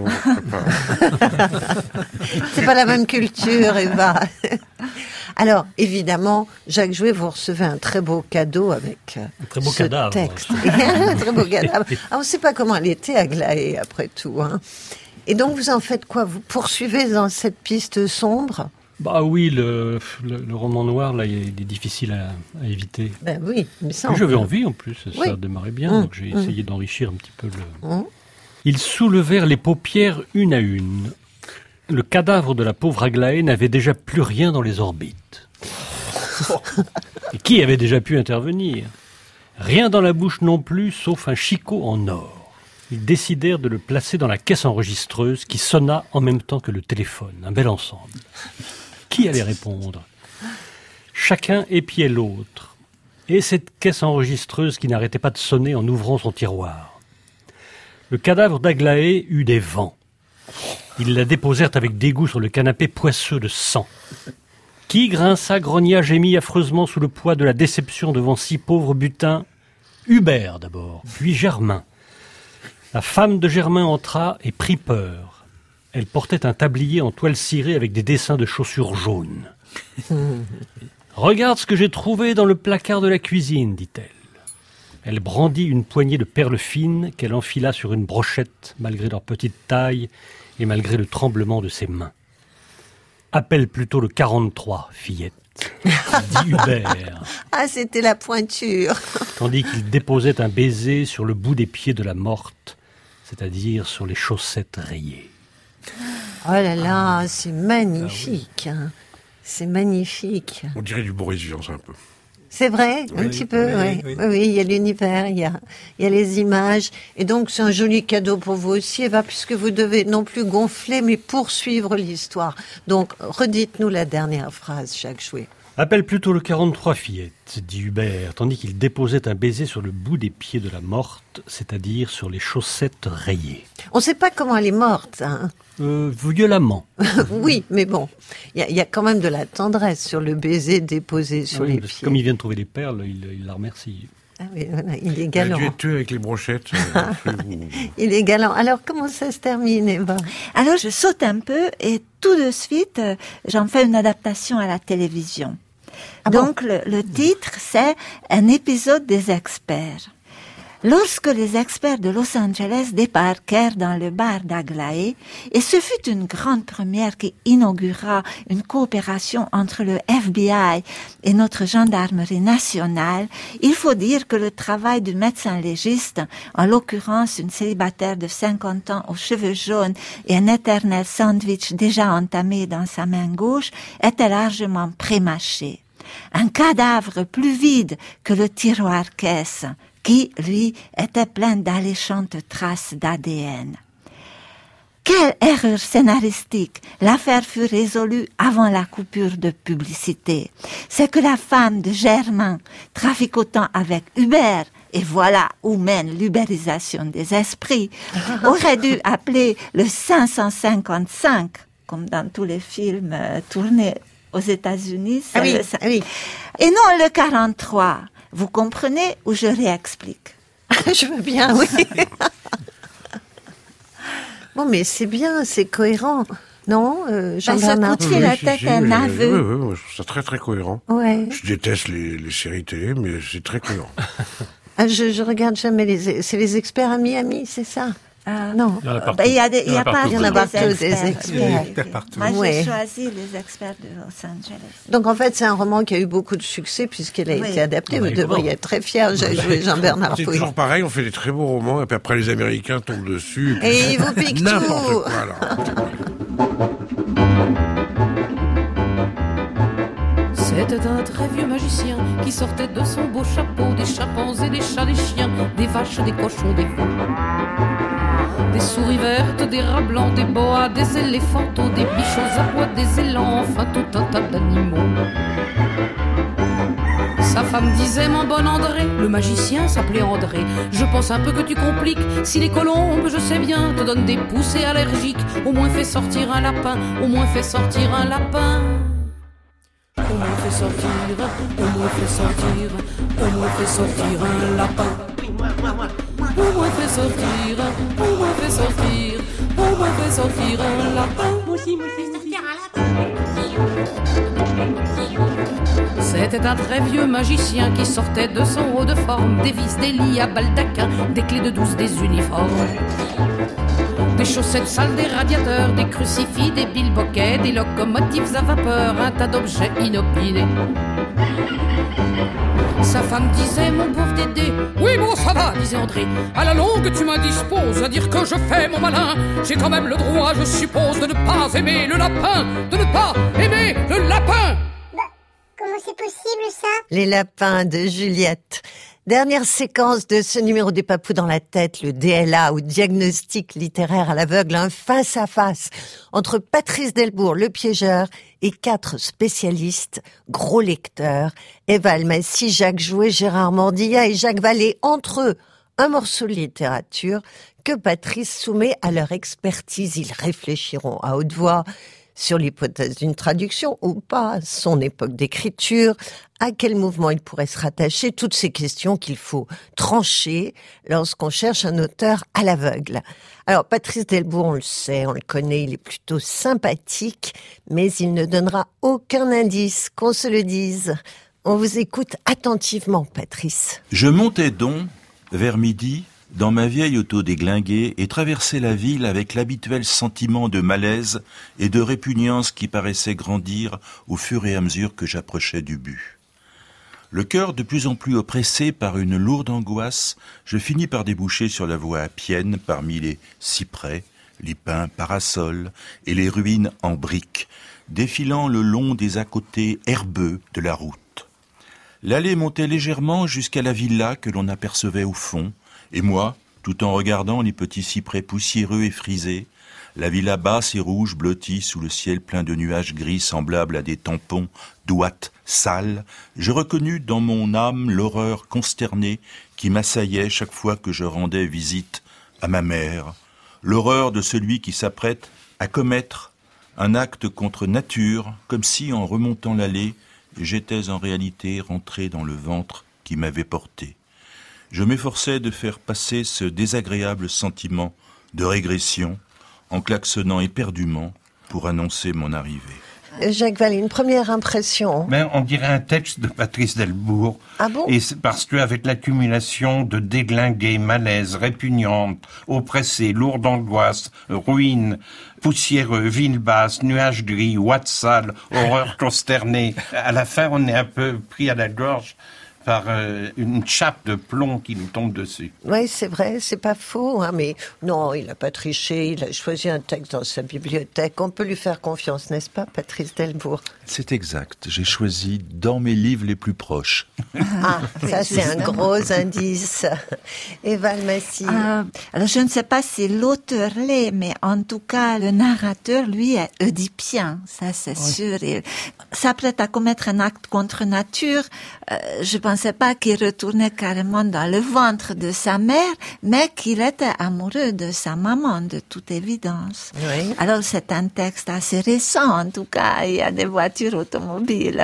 C'est pas la même culture, Eva. Alors, évidemment, Jacques Jouet, vous recevez un très beau cadeau avec un très beau ce cadavre. Texte. Un très beau cadavre. On ne sait pas comment elle était, Aglaé, après tout. Et donc, vous en faites quoi? Vous poursuivez dans cette piste sombre? Bah oui, le roman noir, là, il est difficile à éviter. Ben oui, il me semble. J'avais envie, en plus, ça démarrait bien, donc j'ai essayé d'enrichir un petit peu Ils soulevèrent les paupières une à une. Le cadavre de la pauvre Aglaé n'avait déjà plus rien dans les orbites. Et qui avait déjà pu intervenir? Rien dans la bouche non plus, sauf un chicot en or. Ils décidèrent de le placer dans la caisse enregistreuse qui sonna en même temps que le téléphone. Un bel ensemble. Qui allait répondre? Chacun épiait l'autre. Et cette caisse enregistreuse qui n'arrêtait pas de sonner en ouvrant son tiroir. Le cadavre d'Aglaé eut des vents. Ils la déposèrent avec dégoût sur le canapé poisseux de sang. Qui grinça, grogna, gémit affreusement sous le poids de la déception devant si pauvre butin? Hubert d'abord, puis Germain. La femme de Germain entra et prit peur. Elle portait un tablier en toile cirée avec des dessins de chaussures jaunes. « Regarde ce que j'ai trouvé dans le placard de la cuisine, dit-elle. Elle brandit une poignée de perles fines qu'elle enfila sur une brochette, malgré leur petite taille et malgré le tremblement de ses mains. « Appelle plutôt le 43, fillette. » dit Hubert. Ah, c'était la pointure. Tandis qu'il déposait un baiser sur le bout des pieds de la morte, c'est-à-dire sur les chaussettes rayées. Oh là là, c'est magnifique. C'est magnifique. On dirait du Boris Vian, un peu. C'est vrai, un petit peu, oui. Oui, il y a l'univers, il y a les images. Et donc, c'est un joli cadeau pour vous aussi, Eva, puisque vous devez non plus gonfler, mais poursuivre l'histoire. Donc, redites-nous la dernière phrase, Jacques Jouet. Appelle plutôt le 43, fillette, dit Hubert, tandis qu'il déposait un baiser sur le bout des pieds de la morte, c'est-à-dire sur les chaussettes rayées. On ne sait pas comment elle est morte, violemment. Oui, mais bon, il y a quand même de la tendresse sur le baiser déposé sur les pieds. Comme il vient de trouver les perles, il la remercie. Ah oui, voilà, il est galant. Il a dû être tué avec les brochettes. Il est galant. Alors, comment ça se termine, Eva? Alors, je saute un peu et tout de suite, j'en fais une adaptation à la télévision. Donc, le titre, c'est « Un épisode des experts ». Lorsque les experts de Los Angeles débarquèrent dans le bar d'Aglaé, et ce fut une grande première qui inaugura une coopération entre le FBI et notre gendarmerie nationale, il faut dire que le travail du médecin légiste, en l'occurrence une célibataire de 50 ans aux cheveux jaunes et un éternel sandwich déjà entamé dans sa main gauche, était largement prémâché. Un cadavre plus vide que le tiroir-caisse, qui, lui, était plein d'alléchantes traces d'ADN. Quelle erreur scénaristique! L'affaire fut résolue avant la coupure de publicité. C'est que la femme de Germain, traficotant avec Hubert, et voilà où mène l'ubérisation des esprits, aurait dû appeler le 555, comme dans tous les films tournés aux États-Unis. Oui. Et non le 43. Vous comprenez ou je réexplique? Je veux bien, oui. Bon, mais c'est bien, c'est cohérent. Non, Jean-Bernard? Ça coûte la tête un aveu. Oui, je trouve ça très très cohérent. Ouais. Je déteste les séries télé, mais c'est très cohérent. Je regarde jamais c'est les experts à Miami, c'est ça? Non. Il y a pas des experts. Moi, j'ai choisi les experts de Los Angeles. Donc, en fait, c'est un roman qui a eu beaucoup de succès puisqu'il a été adapté. Vous devriez être très fier. J'ai joué Jean-Bernard Pouille. C'est toujours pareil, on fait des très beaux romans, et puis après, les Américains tombent dessus. Et ils vous piquent n'importe tout. Quoi, là. C'était un très vieux magicien qui sortait de son beau chapeau des chimpanzés, des chats, des chiens, des vaches, des cochons, des veaux. Des souris vertes, des rats blancs, des boas, des éléphantos, des bichons à bois, des élans, enfin tout un tas d'animaux. Sa femme disait, mon bon André, le magicien s'appelait André. Je pense un peu que tu compliques, si les colombes, je sais bien, te donnent des poussées allergiques. Au moins fais sortir un lapin, au moins fais sortir un lapin. Au moins fais sortir, au moins fais sortir, au moins fais sortir un lapin. Au moins fais sortir, au moins fais sortir, au moins fais sortir un lapin. Moi aussi, sortir un lapin. C'était un très vieux magicien qui sortait de son haut de forme, des vis, des lits à baldaquin, des clés de 12, des uniformes. Des chaussettes sales, des radiateurs, des crucifix, des bilboquets, des locomotives à vapeur, un tas d'objets inopinés. Sa femme disait, mon pauvre Dédé, oui bon ça va, disait André, à la longue tu m'indisposes à dire que je fais mon malin. J'ai quand même le droit, je suppose, de ne pas aimer le lapin, de ne pas aimer le lapin. Comment c'est possible ça? Les lapins de Juliette. Dernière séquence de ce numéro des Papous dans la tête, le DLA ou diagnostic littéraire à l'aveugle, un face-à-face entre Patrice Delbourg, le piégeur, et 4 spécialistes, gros lecteurs, Eva Almassi, Jacques Jouet, Gérard Mordilla et Jacques Vallée. Entre eux, un morceau de littérature que Patrice soumet à leur expertise. Ils réfléchiront à haute voix sur l'hypothèse d'une traduction ou pas, son époque d'écriture, à quel mouvement il pourrait se rattacher, toutes ces questions qu'il faut trancher lorsqu'on cherche un auteur à l'aveugle. Alors, Patrice Delbourg, on le sait, on le connaît, il est plutôt sympathique, mais il ne donnera aucun indice, qu'on se le dise. On vous écoute attentivement, Patrice. Je montais donc, vers midi, dans ma vieille auto déglinguée et traversais la ville avec l'habituel sentiment de malaise et de répugnance qui paraissait grandir au fur et à mesure que j'approchais du but. Le cœur de plus en plus oppressé par une lourde angoisse, je finis par déboucher sur la voie appienne parmi les cyprès, les pins parasols et les ruines en briques, défilant le long des à-côtés herbeux de la route. L'allée montait légèrement jusqu'à la villa que l'on apercevait au fond, et moi, tout en regardant les petits cyprès poussiéreux et frisés, la villa basse et rouge blottie sous le ciel plein de nuages gris semblables à des tampons d'ouates sales, je reconnus dans mon âme l'horreur consternée qui m'assaillait chaque fois que je rendais visite à ma mère, l'horreur de celui qui s'apprête à commettre un acte contre nature, comme si, en remontant l'allée, j'étais en réalité rentré dans le ventre qui m'avait porté. Je m'efforçais de faire passer ce désagréable sentiment de régression en klaxonnant éperdument pour annoncer mon arrivée. Jacques Vallée, une première impression. Ben, on dirait un texte de Patrice Delbourg. Ah bon? Et c'est parce qu'avec l'accumulation de déglingués, malaises, répugnantes, oppressés, lourdes angoisses, ruines, poussiéreux, ville basse, nuages gris, ouates sales, horreur consternée, à la fin on est un peu pris à la gorge par une chape de plomb qui nous tombe dessus. Oui, c'est vrai, c'est pas faux, hein, mais non, il n'a pas triché, il a choisi un texte dans sa bibliothèque. On peut lui faire confiance, n'est-ce pas, Patrice Delbourg? C'est exact, j'ai choisi dans mes livres les plus proches. Ah, ça c'est un gros indice. Eva Almasy. Alors je ne sais pas si l'auteur l'est, mais en tout cas, le narrateur, lui, est oedipien, ça c'est sûr. Il s'apprête à commettre un acte contre nature. Je pensais pas qu'il retournait carrément dans le ventre de sa mère, mais qu'il était amoureux de sa maman, de toute évidence. Oui. Alors c'est un texte assez récent, en tout cas, il y a des voitures automobiles.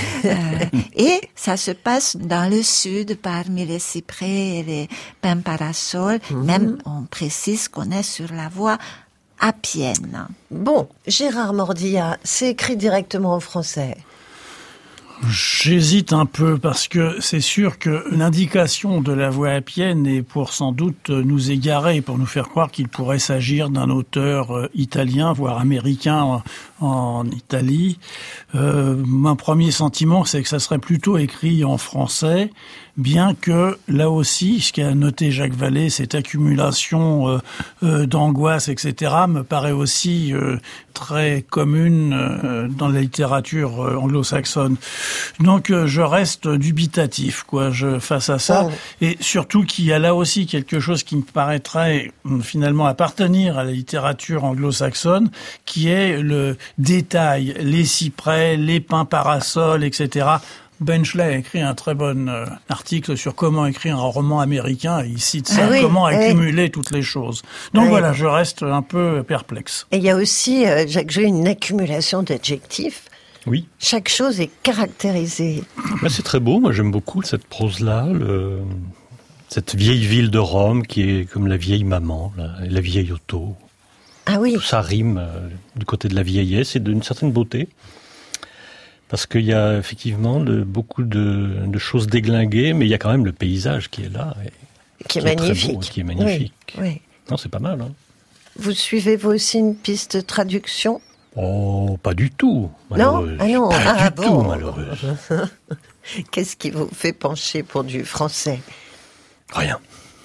Et ça se passe dans le sud, parmi les cyprès et les pins parasols. Même, on précise qu'on est sur la voie appienne. Bon, Gérard Mordillat, c'est écrit directement en français. J'hésite un peu parce que c'est sûr que l'indication de la voie appienne est pour sans doute nous égarer, pour nous faire croire qu'il pourrait s'agir d'un auteur italien, voire américain en Italie. Mon premier sentiment, c'est que ça serait plutôt écrit en français, bien que là aussi, ce qu'a noté Jacques Vallée, cette accumulation d'angoisse, etc., me paraît aussi très commune dans la littérature anglo-saxonne. Donc je reste dubitatif, face à ça, et surtout qu'il y a là aussi quelque chose qui me paraîtrait finalement appartenir à la littérature anglo-saxonne, qui est le détail, les cyprès, les pins parasols, etc. Benchley a écrit un très bon article sur comment écrire un roman américain, et il cite ça, comment accumuler toutes les choses. Donc voilà, je reste un peu perplexe. Et il y a aussi, Jacques Jouy, une accumulation d'adjectifs. Oui. Chaque chose est caractérisée. C'est très beau, moi j'aime beaucoup cette prose-là, cette vieille ville de Rome qui est comme la vieille maman, la vieille auto. Ah oui. Tout ça rime du côté de la vieillesse et d'une certaine beauté. Parce qu'il y a effectivement beaucoup de choses déglinguées, mais il y a quand même le paysage qui est là. Qui est magnifique. Très beau, qui est magnifique. Oui. Non, c'est pas mal. Hein. Vous suivez vous aussi une piste de traduction? Oh, pas du tout. Malheureuse. Non, pas du tout, malheureuse. Qu'est-ce qui vous fait pencher pour du français? Rien.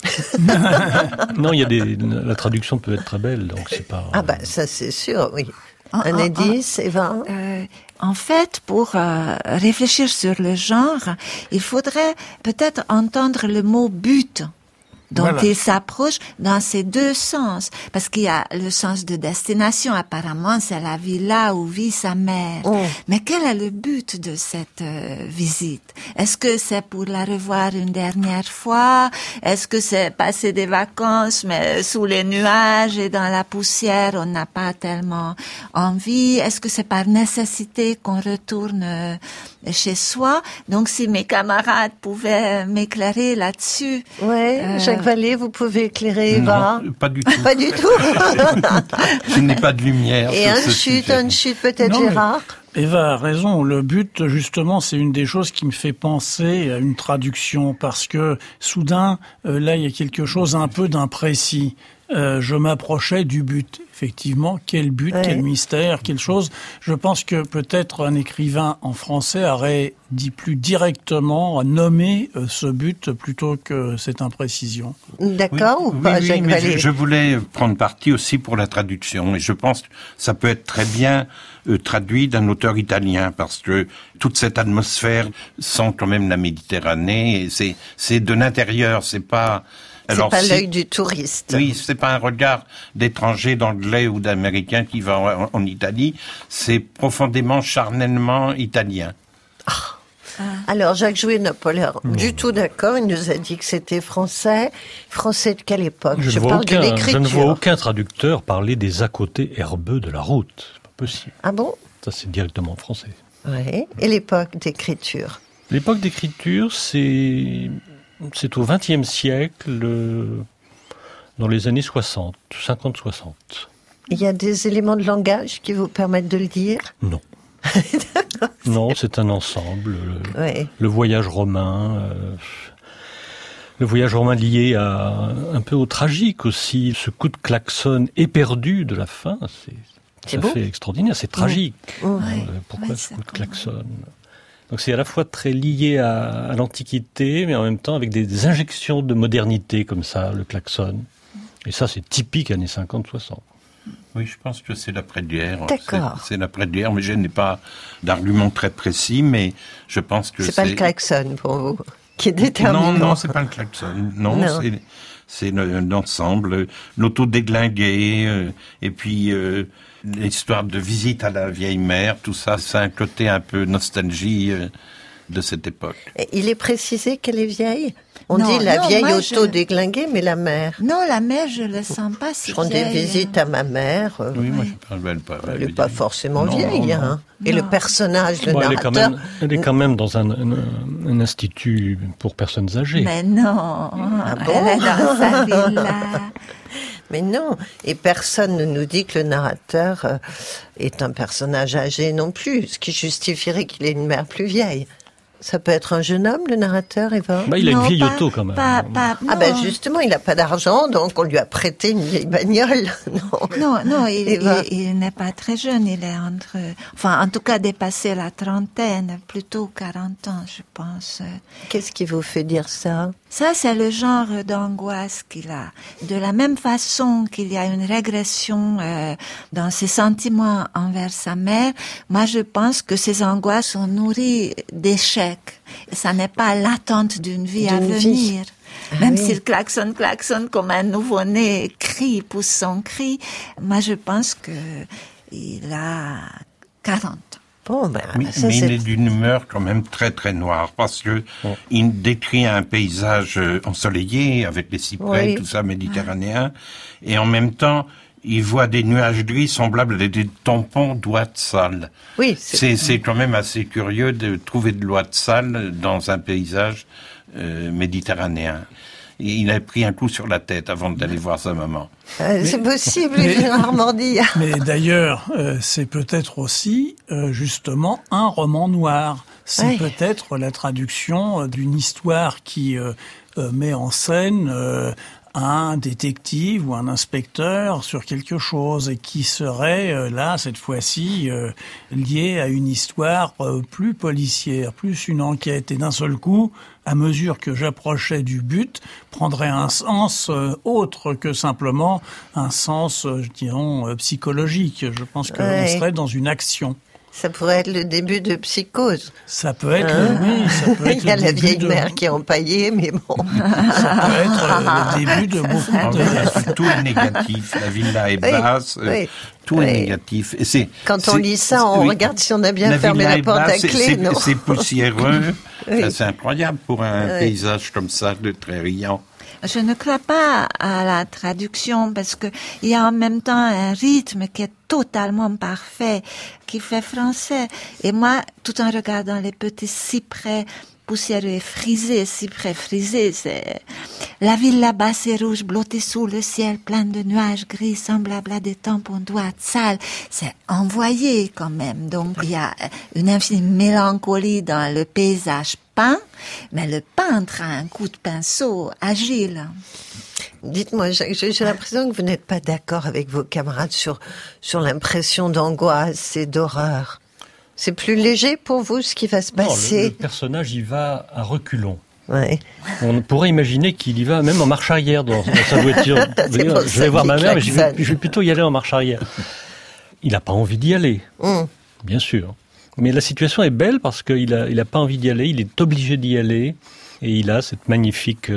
Non, la traduction peut être très belle, donc c'est pas... Ah ça c'est sûr, oui. Un indice, Eva? En fait, pour réfléchir sur le genre, il faudrait peut-être entendre le mot but. Donc, il s'approche dans ces deux sens. Parce qu'il y a le sens de destination. Apparemment, c'est la villa où vit sa mère. Mais quel est le but de cette visite? Est-ce que c'est pour la revoir une dernière fois? Est-ce que c'est passer des vacances, mais sous les nuages et dans la poussière, on n'a pas tellement envie? Est-ce que c'est par nécessité qu'on retourne chez soi? Donc, si mes camarades pouvaient m'éclairer là-dessus. Jacques Vallée, vous pouvez éclairer Eva? Non, pas du tout. Pas du tout. Je n'ai pas de lumière. Et un chute peut-être, Gérard? Eva a raison. Le but, justement, c'est une des choses qui me fait penser à une traduction, parce que soudain, là, il y a quelque chose un peu d'imprécis. Je m'approchais du but. Effectivement, quel but, quel mystère, quelle chose. Je pense que peut-être un écrivain en français aurait dit plus directement, nommé ce but plutôt que cette imprécision. D'accord ou pas, Jacques Vallée? Je voulais prendre parti aussi pour la traduction, et je pense que ça peut être très bien traduit d'un auteur italien, parce que toute cette atmosphère sent quand même la Méditerranée, et c'est de l'intérieur, c'est pas... Alors, c'est pas l'œil du touriste. Oui, c'est pas un regard d'étranger, d'anglais ou d'américain qui va en Italie. C'est profondément, charnellement italien. Alors, Jacques Jouy n'est pas l'air du tout d'accord. Il nous a dit que c'était français. Français de quelle époque? Je parle de l'écriture. Je ne vois aucun traducteur parler des à-côtés herbeux de la route. C'est pas possible. Ah bon? Ça, c'est directement français. Oui. Et l'époque d'écriture? L'époque d'écriture, c'est au XXe siècle, dans les années 60, 50-60. Il y a des éléments de langage qui vous permettent de le dire? Non. Non, c'est un ensemble. Le voyage romain... Le voyage romain lié un peu au tragique aussi. Ce coup de klaxon éperdu de la fin, c'est tout à fait extraordinaire. C'est tragique. Pourquoi ce coup de klaxon? Donc c'est à la fois très lié à l'Antiquité, mais en même temps avec des injections de modernité comme ça, le klaxon. Et ça, c'est typique années 50-60. Oui, je pense que c'est l'après-guerre. D'accord. C'est l'après-guerre, mais je n'ai pas d'argument très précis, mais je pense que c'est pas le klaxon pour vous qui est déterminant. Non, c'est pas le klaxon. Non. C'est l'ensemble, l'auto-déglingué, et puis l'histoire de visite à la vieille mère, tout ça, c'est un côté un peu nostalgie de cette époque. Et il est précisé qu'elle est vieille ? On dit la vieille auto-déglinguée, mais la mère. Non, la mère, je le sens pas si je rends des visites à ma mère. Oui, moi je parle pas. Elle n'est pas forcément vieille. Hein. Et le personnage, le narrateur... Elle est quand même dans un institut pour personnes âgées. Mais non, elle est dans sa villa. Mais non, et personne ne nous dit que le narrateur est un personnage âgé non plus, ce qui justifierait qu'il ait une mère plus vieille. Ça peut être un jeune homme, le narrateur, Eva ? Il a une vieille auto, quand même. Justement, il n'a pas d'argent, donc on lui a prêté une vieille bagnole. Non, il n'est pas très jeune, il est en tout cas dépassé la trentaine, plutôt 40 ans, je pense. Qu'est-ce qui vous fait dire ça ? Ça, c'est le genre d'angoisse qu'il a. De la même façon qu'il y a une régression dans ses sentiments envers sa mère, moi je pense que ces angoisses sont nourries d'échecs. Ça n'est pas l'attente d'une vie à venir. Même s'il klaxonne comme un nouveau-né, pousse son cri, moi je pense que il a 40 ans. Mais il est d'une humeur quand même très très noire, parce que il décrit un paysage ensoleillé avec les cyprès, tout ça méditerranéen, et en même temps il voit des nuages gris semblables à des tampons d'oie de sale. Oui, c'est quand même assez curieux de trouver de l'oie de sale dans un paysage méditerranéen. Et il a pris un coup sur la tête avant d'aller voir sa maman. C'est possible, Gérard Mordilla. Mais d'ailleurs, c'est peut-être aussi, justement, un roman noir. C'est peut-être la traduction d'une histoire qui met en scène un détective ou un inspecteur sur quelque chose et qui serait, là, cette fois-ci, lié à une histoire plus policière, plus une enquête. Et d'un seul coup, à mesure que j'approchais du but, prendrait un sens autre que simplement un sens, psychologique. Je pense qu'on serait dans une action. Ça pourrait être le début de Psychose. Ça peut être, ça peut être. Il y a la vieille mère qui est empaillée, mais bon. Ça peut être le début de beaucoup de... Tout est négatif. La villa est basse. Tout est négatif. Et quand on lit ça, on regarde si on a bien fermé la porte à clé, non ? C'est poussiéreux. C'est incroyable pour un paysage comme ça, de très riant. Je ne crois pas à la traduction parce que il y a en même temps un rythme qui est totalement parfait, qui fait français. Et moi, tout en regardant les petits cyprès poussiéreux et frisés, cyprès frisés, c'est la ville là-bas, c'est rouge, blottée sous le ciel, plein de nuages gris, semblables à des tampons d'oie de sale. C'est envoyé quand même. Donc il y a une infinie mélancolie dans le paysage peint, mais le peintre a un coup de pinceau agile. Dites-moi, j'ai l'impression que vous n'êtes pas d'accord avec vos camarades sur l'impression d'angoisse et d'horreur. C'est plus léger pour vous ce qui va se passer ? Le personnage y va à reculons. Ouais. On pourrait imaginer qu'il y va même en marche arrière dans sa voiture. Je vais voir ma mère, mais je vais plutôt y aller en marche arrière. Il n'a pas envie d'y aller, bien sûr. Mais la situation est belle parce qu'il a pas envie d'y aller, il est obligé d'y aller, et il a cette magnifique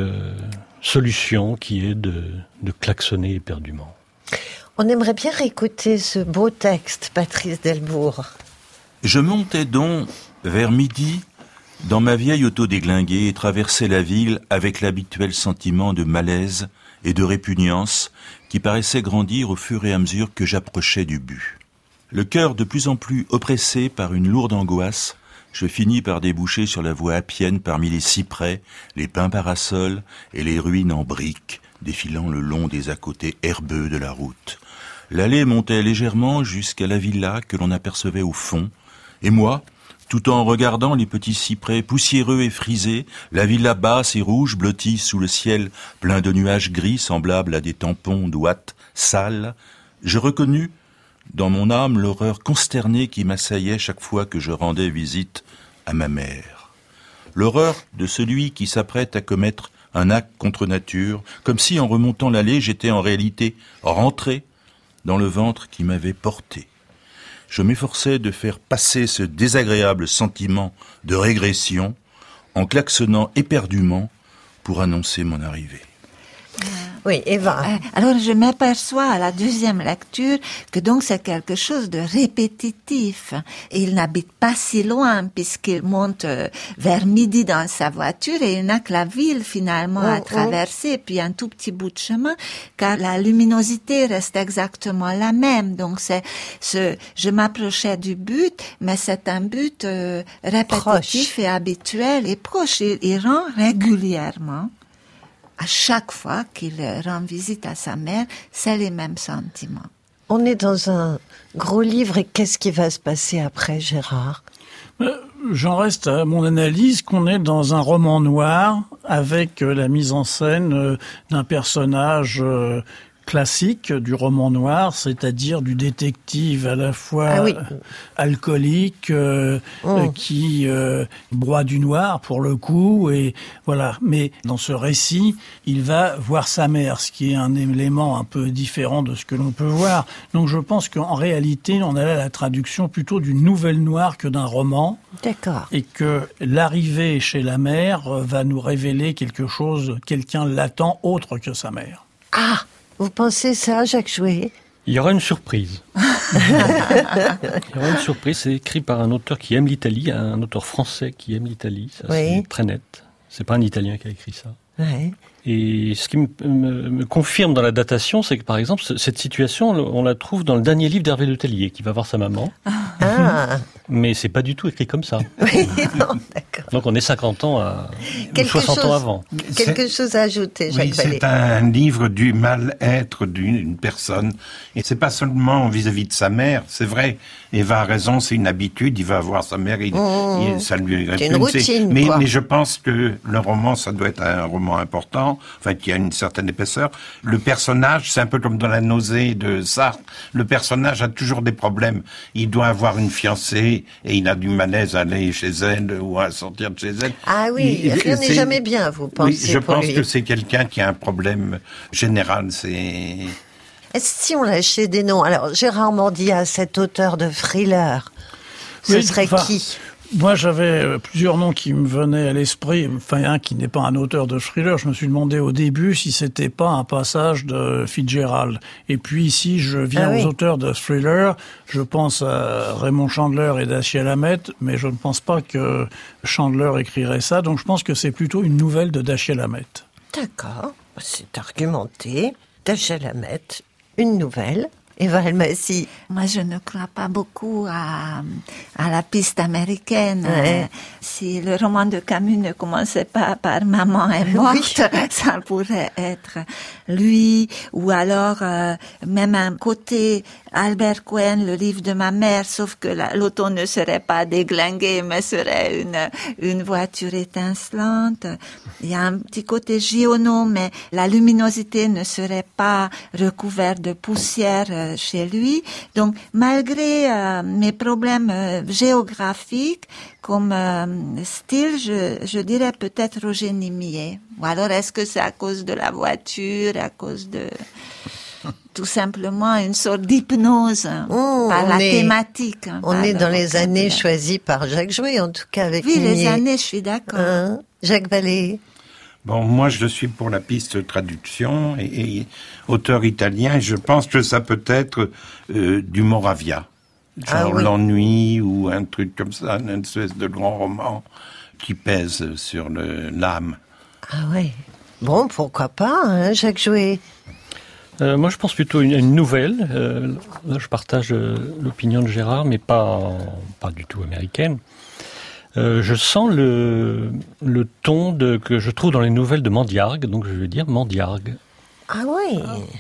solution qui est de klaxonner éperdument. On aimerait bien réécouter ce beau texte, Patrice Delbourg. Je montais donc, vers midi, dans ma vieille auto déglinguée et traversais la ville avec l'habituel sentiment de malaise et de répugnance qui paraissait grandir au fur et à mesure que j'approchais du but. Le cœur de plus en plus oppressé par une lourde angoisse, je finis par déboucher sur la voie appienne parmi les cyprès, les pins parasols et les ruines en briques défilant le long des à-côtés herbeux de la route. L'allée montait légèrement jusqu'à la villa que l'on apercevait au fond, et moi, tout en regardant les petits cyprès poussiéreux et frisés, la villa basse et rouge blottie sous le ciel plein de nuages gris semblables à des tampons d'ouate sales, je reconnus dans mon âme l'horreur consternée qui m'assaillait chaque fois que je rendais visite à ma mère. L'horreur de celui qui s'apprête à commettre un acte contre nature, comme si en remontant l'allée, j'étais en réalité rentré dans le ventre qui m'avait porté. Je m'efforçais de faire passer ce désagréable sentiment de régression en klaxonnant éperdument pour annoncer mon arrivée. Oui, Eva. Alors je m'aperçois à la deuxième lecture que donc c'est quelque chose de répétitif. Il n'habite pas si loin puisqu'il monte vers midi dans sa voiture et il n'a que la ville finalement à traverser puis un tout petit bout de chemin car la luminosité reste exactement la même. Donc je m'approchais du but mais c'est un but répétitif et habituel et proche. Il rend régulièrement. À chaque fois qu'il rend visite à sa mère, c'est les mêmes sentiments. On est dans un gros livre et qu'est-ce qui va se passer après, Gérard ? J'en reste à mon analyse qu'on est dans un roman noir avec la mise en scène d'un personnage classique du roman noir, c'est-à-dire du détective à la fois alcoolique qui broie du noir pour le coup et voilà. Mais dans ce récit, il va voir sa mère, ce qui est un élément un peu différent de ce que l'on peut voir. Donc je pense qu'en réalité, on a là la traduction plutôt d'une nouvelle noire que d'un roman. D'accord. Et que l'arrivée chez la mère va nous révéler quelque chose, quelqu'un l'attend autre que sa mère. Ah! Vous pensez ça, Jacques Jouet ? Il y aura une surprise. C'est écrit par un auteur qui aime l'Italie, un auteur français qui aime l'Italie. Ça, c'est très net. C'est pas un Italien qui a écrit ça. Ouais. Et ce qui me confirme dans la datation, c'est que par exemple, cette situation, on la trouve dans le dernier livre d'Hervé Le Tellier, qui va voir sa maman. Ah. Mais c'est pas du tout écrit comme ça. Oui, non, d'accord. Donc on est 50 ans ou 60 ans avant. Quelque chose à ajouter, Jacques Vallée. C'est un livre du mal-être d'une personne. Et c'est pas seulement vis-à-vis de sa mère, c'est vrai. Eva a raison, c'est une habitude, il va voir sa mère, ça lui répugne. C'est une routine, mais je pense que le roman, ça doit être un roman important, enfin, qui a une certaine épaisseur. Le personnage, c'est un peu comme dans La nausée de Sartre, le personnage a toujours des problèmes. Il doit avoir une fiancée et il a du malaise à aller chez elle ou à sortir de chez elle. Ah oui, rien n'est jamais bien, vous pensez, oui, je pense lui. que c'est quelqu'un qui a un problème général, Si on lâchait des noms, alors Gérard Mandia, cet auteur de thriller, ce serait qui ? Moi, j'avais plusieurs noms qui me venaient à l'esprit. Enfin, un qui n'est pas un auteur de thriller. Je me suis demandé au début si c'était pas un passage de Fitzgerald. Et puis ici, je viens aux auteurs de thriller. Je pense à Raymond Chandler et Dashiell Hammett, mais je ne pense pas que Chandler écrirait ça. Donc, je pense que c'est plutôt une nouvelle de Dashiell Hammett. D'accord, c'est argumenté. Dashiell Hammett, une nouvelle. Eva Almasy. Moi, je ne crois pas beaucoup à la piste américaine. Ouais. Si le roman de Camus ne commençait pas par Maman est morte, ça pourrait être lui, ou alors même un côté Albert Cohen, le livre de ma mère, sauf que l'auto ne serait pas déglingué, mais serait une voiture étincelante. Il y a un petit côté Giono, mais la luminosité ne serait pas recouverte de poussière chez lui. Donc, malgré mes problèmes géographiques, comme style, je dirais peut-être Roger Nimier. Ou alors, est-ce que c'est à cause de la voiture, à cause de tout simplement une sorte d'hypnose par la thématique. On est dans les années choisies par Jacques Jouet, en tout cas avec Nimier. Les années, je suis d'accord. Jacques Vallée. Bon, moi, je suis pour la piste traduction et auteur italien. Je pense que ça peut être du Moravia. Genre l'ennui ou un truc comme ça, une espèce de grand roman qui pèse sur l'âme. Ah oui. Bon, pourquoi pas, Jacques Jouet. Moi, je pense plutôt une nouvelle. Là, je partage l'opinion de Gérard, mais pas du tout américaine. Je sens le ton que je trouve dans les nouvelles de Mandiargue, donc je vais dire Mandiargue. Ah oui.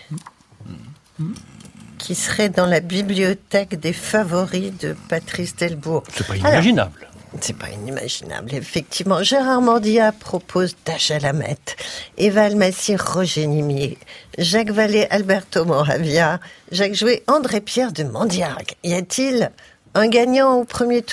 Qui serait dans la bibliothèque des favoris de Patrice Delbourg. C'est pas inimaginable. C'est pas inimaginable, effectivement. Gérard Mandia propose Dashiell Hammett, Eva Almasy, Roger Nimier, Jacques Vallée, Alberto Moravia, Jacques Jouet, André Pierre de Mandiargue. Y a-t-il un gagnant au premier tour ?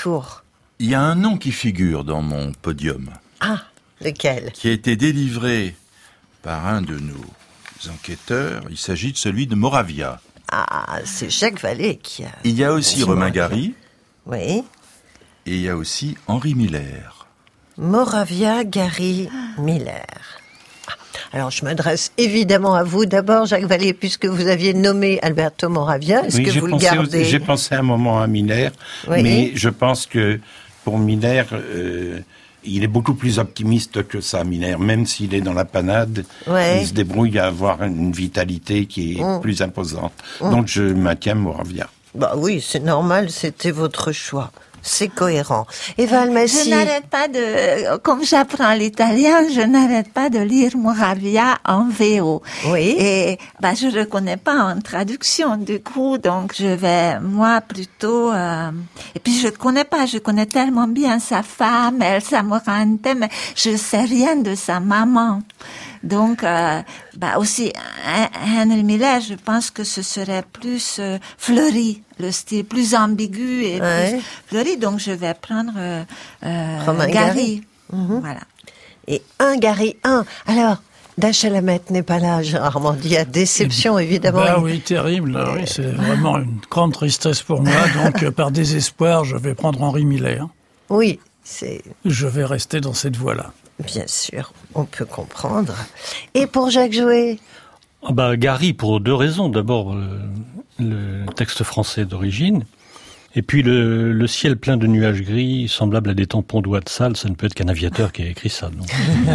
Il y a un nom qui figure dans mon podium. Ah, lequel? Qui a été délivré par un de nos enquêteurs. Il s'agit de celui de Moravia. Ah, c'est Jacques Vallée qui a... Il y a aussi Romain Gary. Oui. Et il y a aussi Henri Miller. Moravia, Gary, Miller. Alors, je m'adresse évidemment à vous d'abord, Jacques Vallée, puisque vous aviez nommé Alberto Moravia. Est-ce que vous le gardez? J'ai pensé un moment à Miller, mais je pense que pour Miller, il est beaucoup plus optimiste que ça, Miller. Même s'il est dans la panade, il se débrouille à avoir une vitalité qui est plus imposante. Donc, je maintiens Moravia. Bah oui, c'est normal, c'était votre choix. C'est cohérent. Eva Almassi. Je n'arrête pas de, comme j'apprends l'italien, je n'arrête pas de lire Moravia en VO. Oui. Et, je reconnais pas en traduction, du coup, donc je vais, moi, plutôt, et puis je connais tellement bien sa femme, Elsa Morante, mais je sais rien de sa maman. Donc, aussi, Henry Miller, je pense que ce serait plus fleuri, le style plus ambigu et plus fleuri. Donc, je vais prendre Gary. Voilà. Et un Gary, un. Alors, Dasha Lamette n'est pas là, Gérard Mandia. Déception, évidemment. Oui, terrible. Oui, c'est vraiment une grande tristesse pour moi. Donc, par désespoir, je vais prendre Henry Miller. Oui, c'est... Je vais rester dans cette voie-là. Bien sûr, on peut comprendre. Et pour Jacques Jouet? Gary, pour deux raisons. D'abord, le texte français d'origine. Et puis, le ciel plein de nuages gris, semblable à des tampons d'oie de salle, ça ne peut être qu'un aviateur qui a écrit ça. Donc.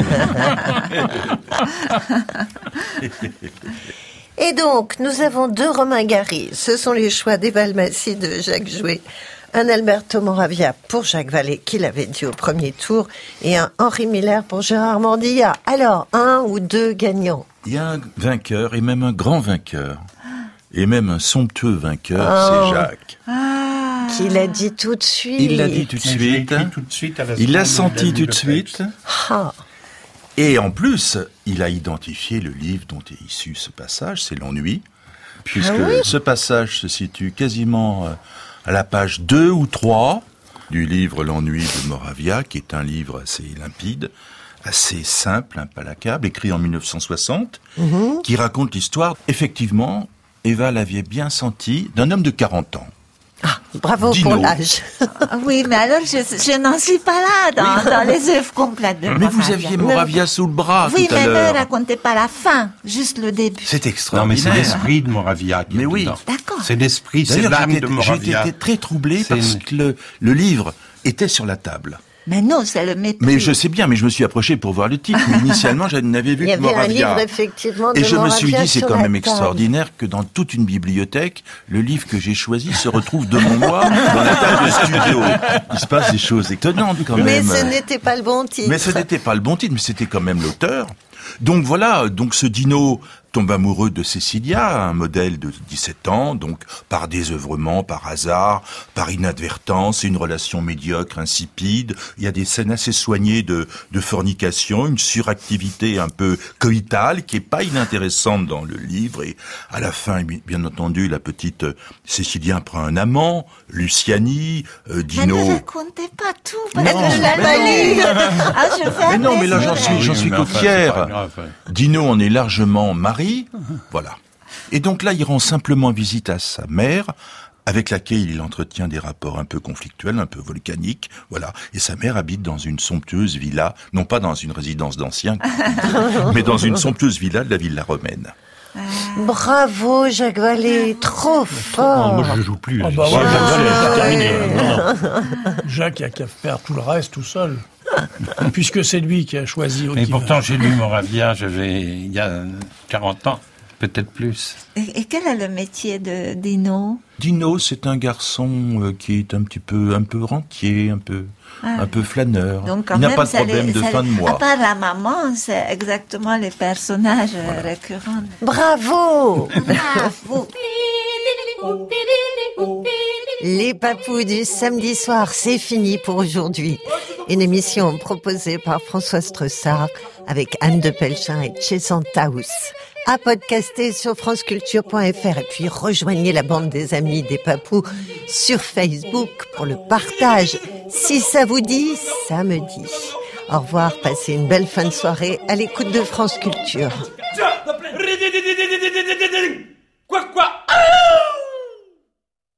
Et donc, nous avons deux Romain Gary. Ce sont les choix d'Eva Almassi de Jacques Jouet. Un Alberto Moravia pour Jacques Vallée, qui l'avait dit au premier tour, et un Henri Miller pour Gérard Mandia. Alors, un ou deux gagnants? Il y a un vainqueur, et même un grand vainqueur, et même un somptueux vainqueur, c'est Jacques. Qui l'a dit tout de suite. Il l'a dit tout de suite. Il l'a senti tout de suite. Et en plus, il a identifié le livre dont est issu ce passage, c'est l'ennui, puisque ce passage se situe quasiment à la page 2 ou 3 du livre L'ennui de Moravia, qui est un livre assez limpide, assez simple, impalacable, écrit en 1960, qui raconte l'histoire, effectivement, Eva l'avait bien senti, d'un homme de 40 ans. Ah, bravo Dino. pour l'âge. Oui, mais alors je n'en suis pas là dans les œuvres complètes de Moravia. Mais vous aviez Moravia sous le bras tout à l'heure. Oui, mais ne racontez pas la fin, juste le début. C'est extraordinaire. Non, mais c'est l'esprit de Moravia qui est dedans. D'accord. C'est l'esprit, c'est l'âme de Moravia. J'étais très troublé parce que le livre était sur la table. Mais non, c'est le mépris. Mais je sais bien, mais je me suis approché pour voir le titre. Mais initialement, je n'avais vu que Moravia. Il y avait un livre, effectivement, de Et je me Moravia suis dit, c'est quand même table. extraordinaire que dans toute une bibliothèque, le livre que j'ai choisi se retrouve devant moi dans la table de studio. Il se passe des choses étonnantes quand même. Mais ce n'était pas le bon titre. Mais ce n'était pas le bon titre, mais c'était quand même l'auteur. Donc voilà, donc ce Dino tombe amoureux de Cecilia, un modèle de 17 ans, donc par désœuvrement, par hasard, par inadvertance, une relation médiocre, insipide. Il y a des scènes assez soignées de fornication, une suractivité un peu coïtale qui est pas inintéressante dans le livre. Et à la fin, bien entendu, la petite Cecilia prend un amant, Luciani, Dino. Mais ne racontez pas tout, parce que je l'ai pas lu. Mais non, mais là j'en suis qu'au tiers. Dino en est largement marié. Voilà. Et donc là, il rend simplement visite à sa mère, avec laquelle il entretient des rapports un peu conflictuels, un peu volcaniques, voilà. Et sa mère habite dans une somptueuse villa, non pas dans une résidence d'anciens, mais dans une somptueuse villa de la Villa Romaine. Bravo, Jacques Vallée, trop fort. Moi, je ne joue plus. Jacques Vallée, c'est terminé. Non. Jacques a qu'à faire tout le reste tout seul. Puisque c'est lui qui a choisi. Mais pourtant, j'ai lu Moravia, il y a 40 ans, peut-être plus. Et quel est le métier de Dino? Dino, c'est un garçon qui est un peu rentier, un peu flâneur. Donc, il n'a pas de problème de fin de mois. À part la maman, c'est exactement les personnages récurrents. Bravo. Bravo. Les papous du samedi soir, c'est fini pour aujourd'hui. Une émission proposée par François Stressard avec Anne de Pelchin et Chesson Taous. à podcaster sur franceculture.fr. Et puis rejoignez la bande des amis des Papous sur Facebook pour le partage. Si ça vous dit, ça me dit. Au revoir, passez une belle fin de soirée à l'écoute de France Culture. Quoi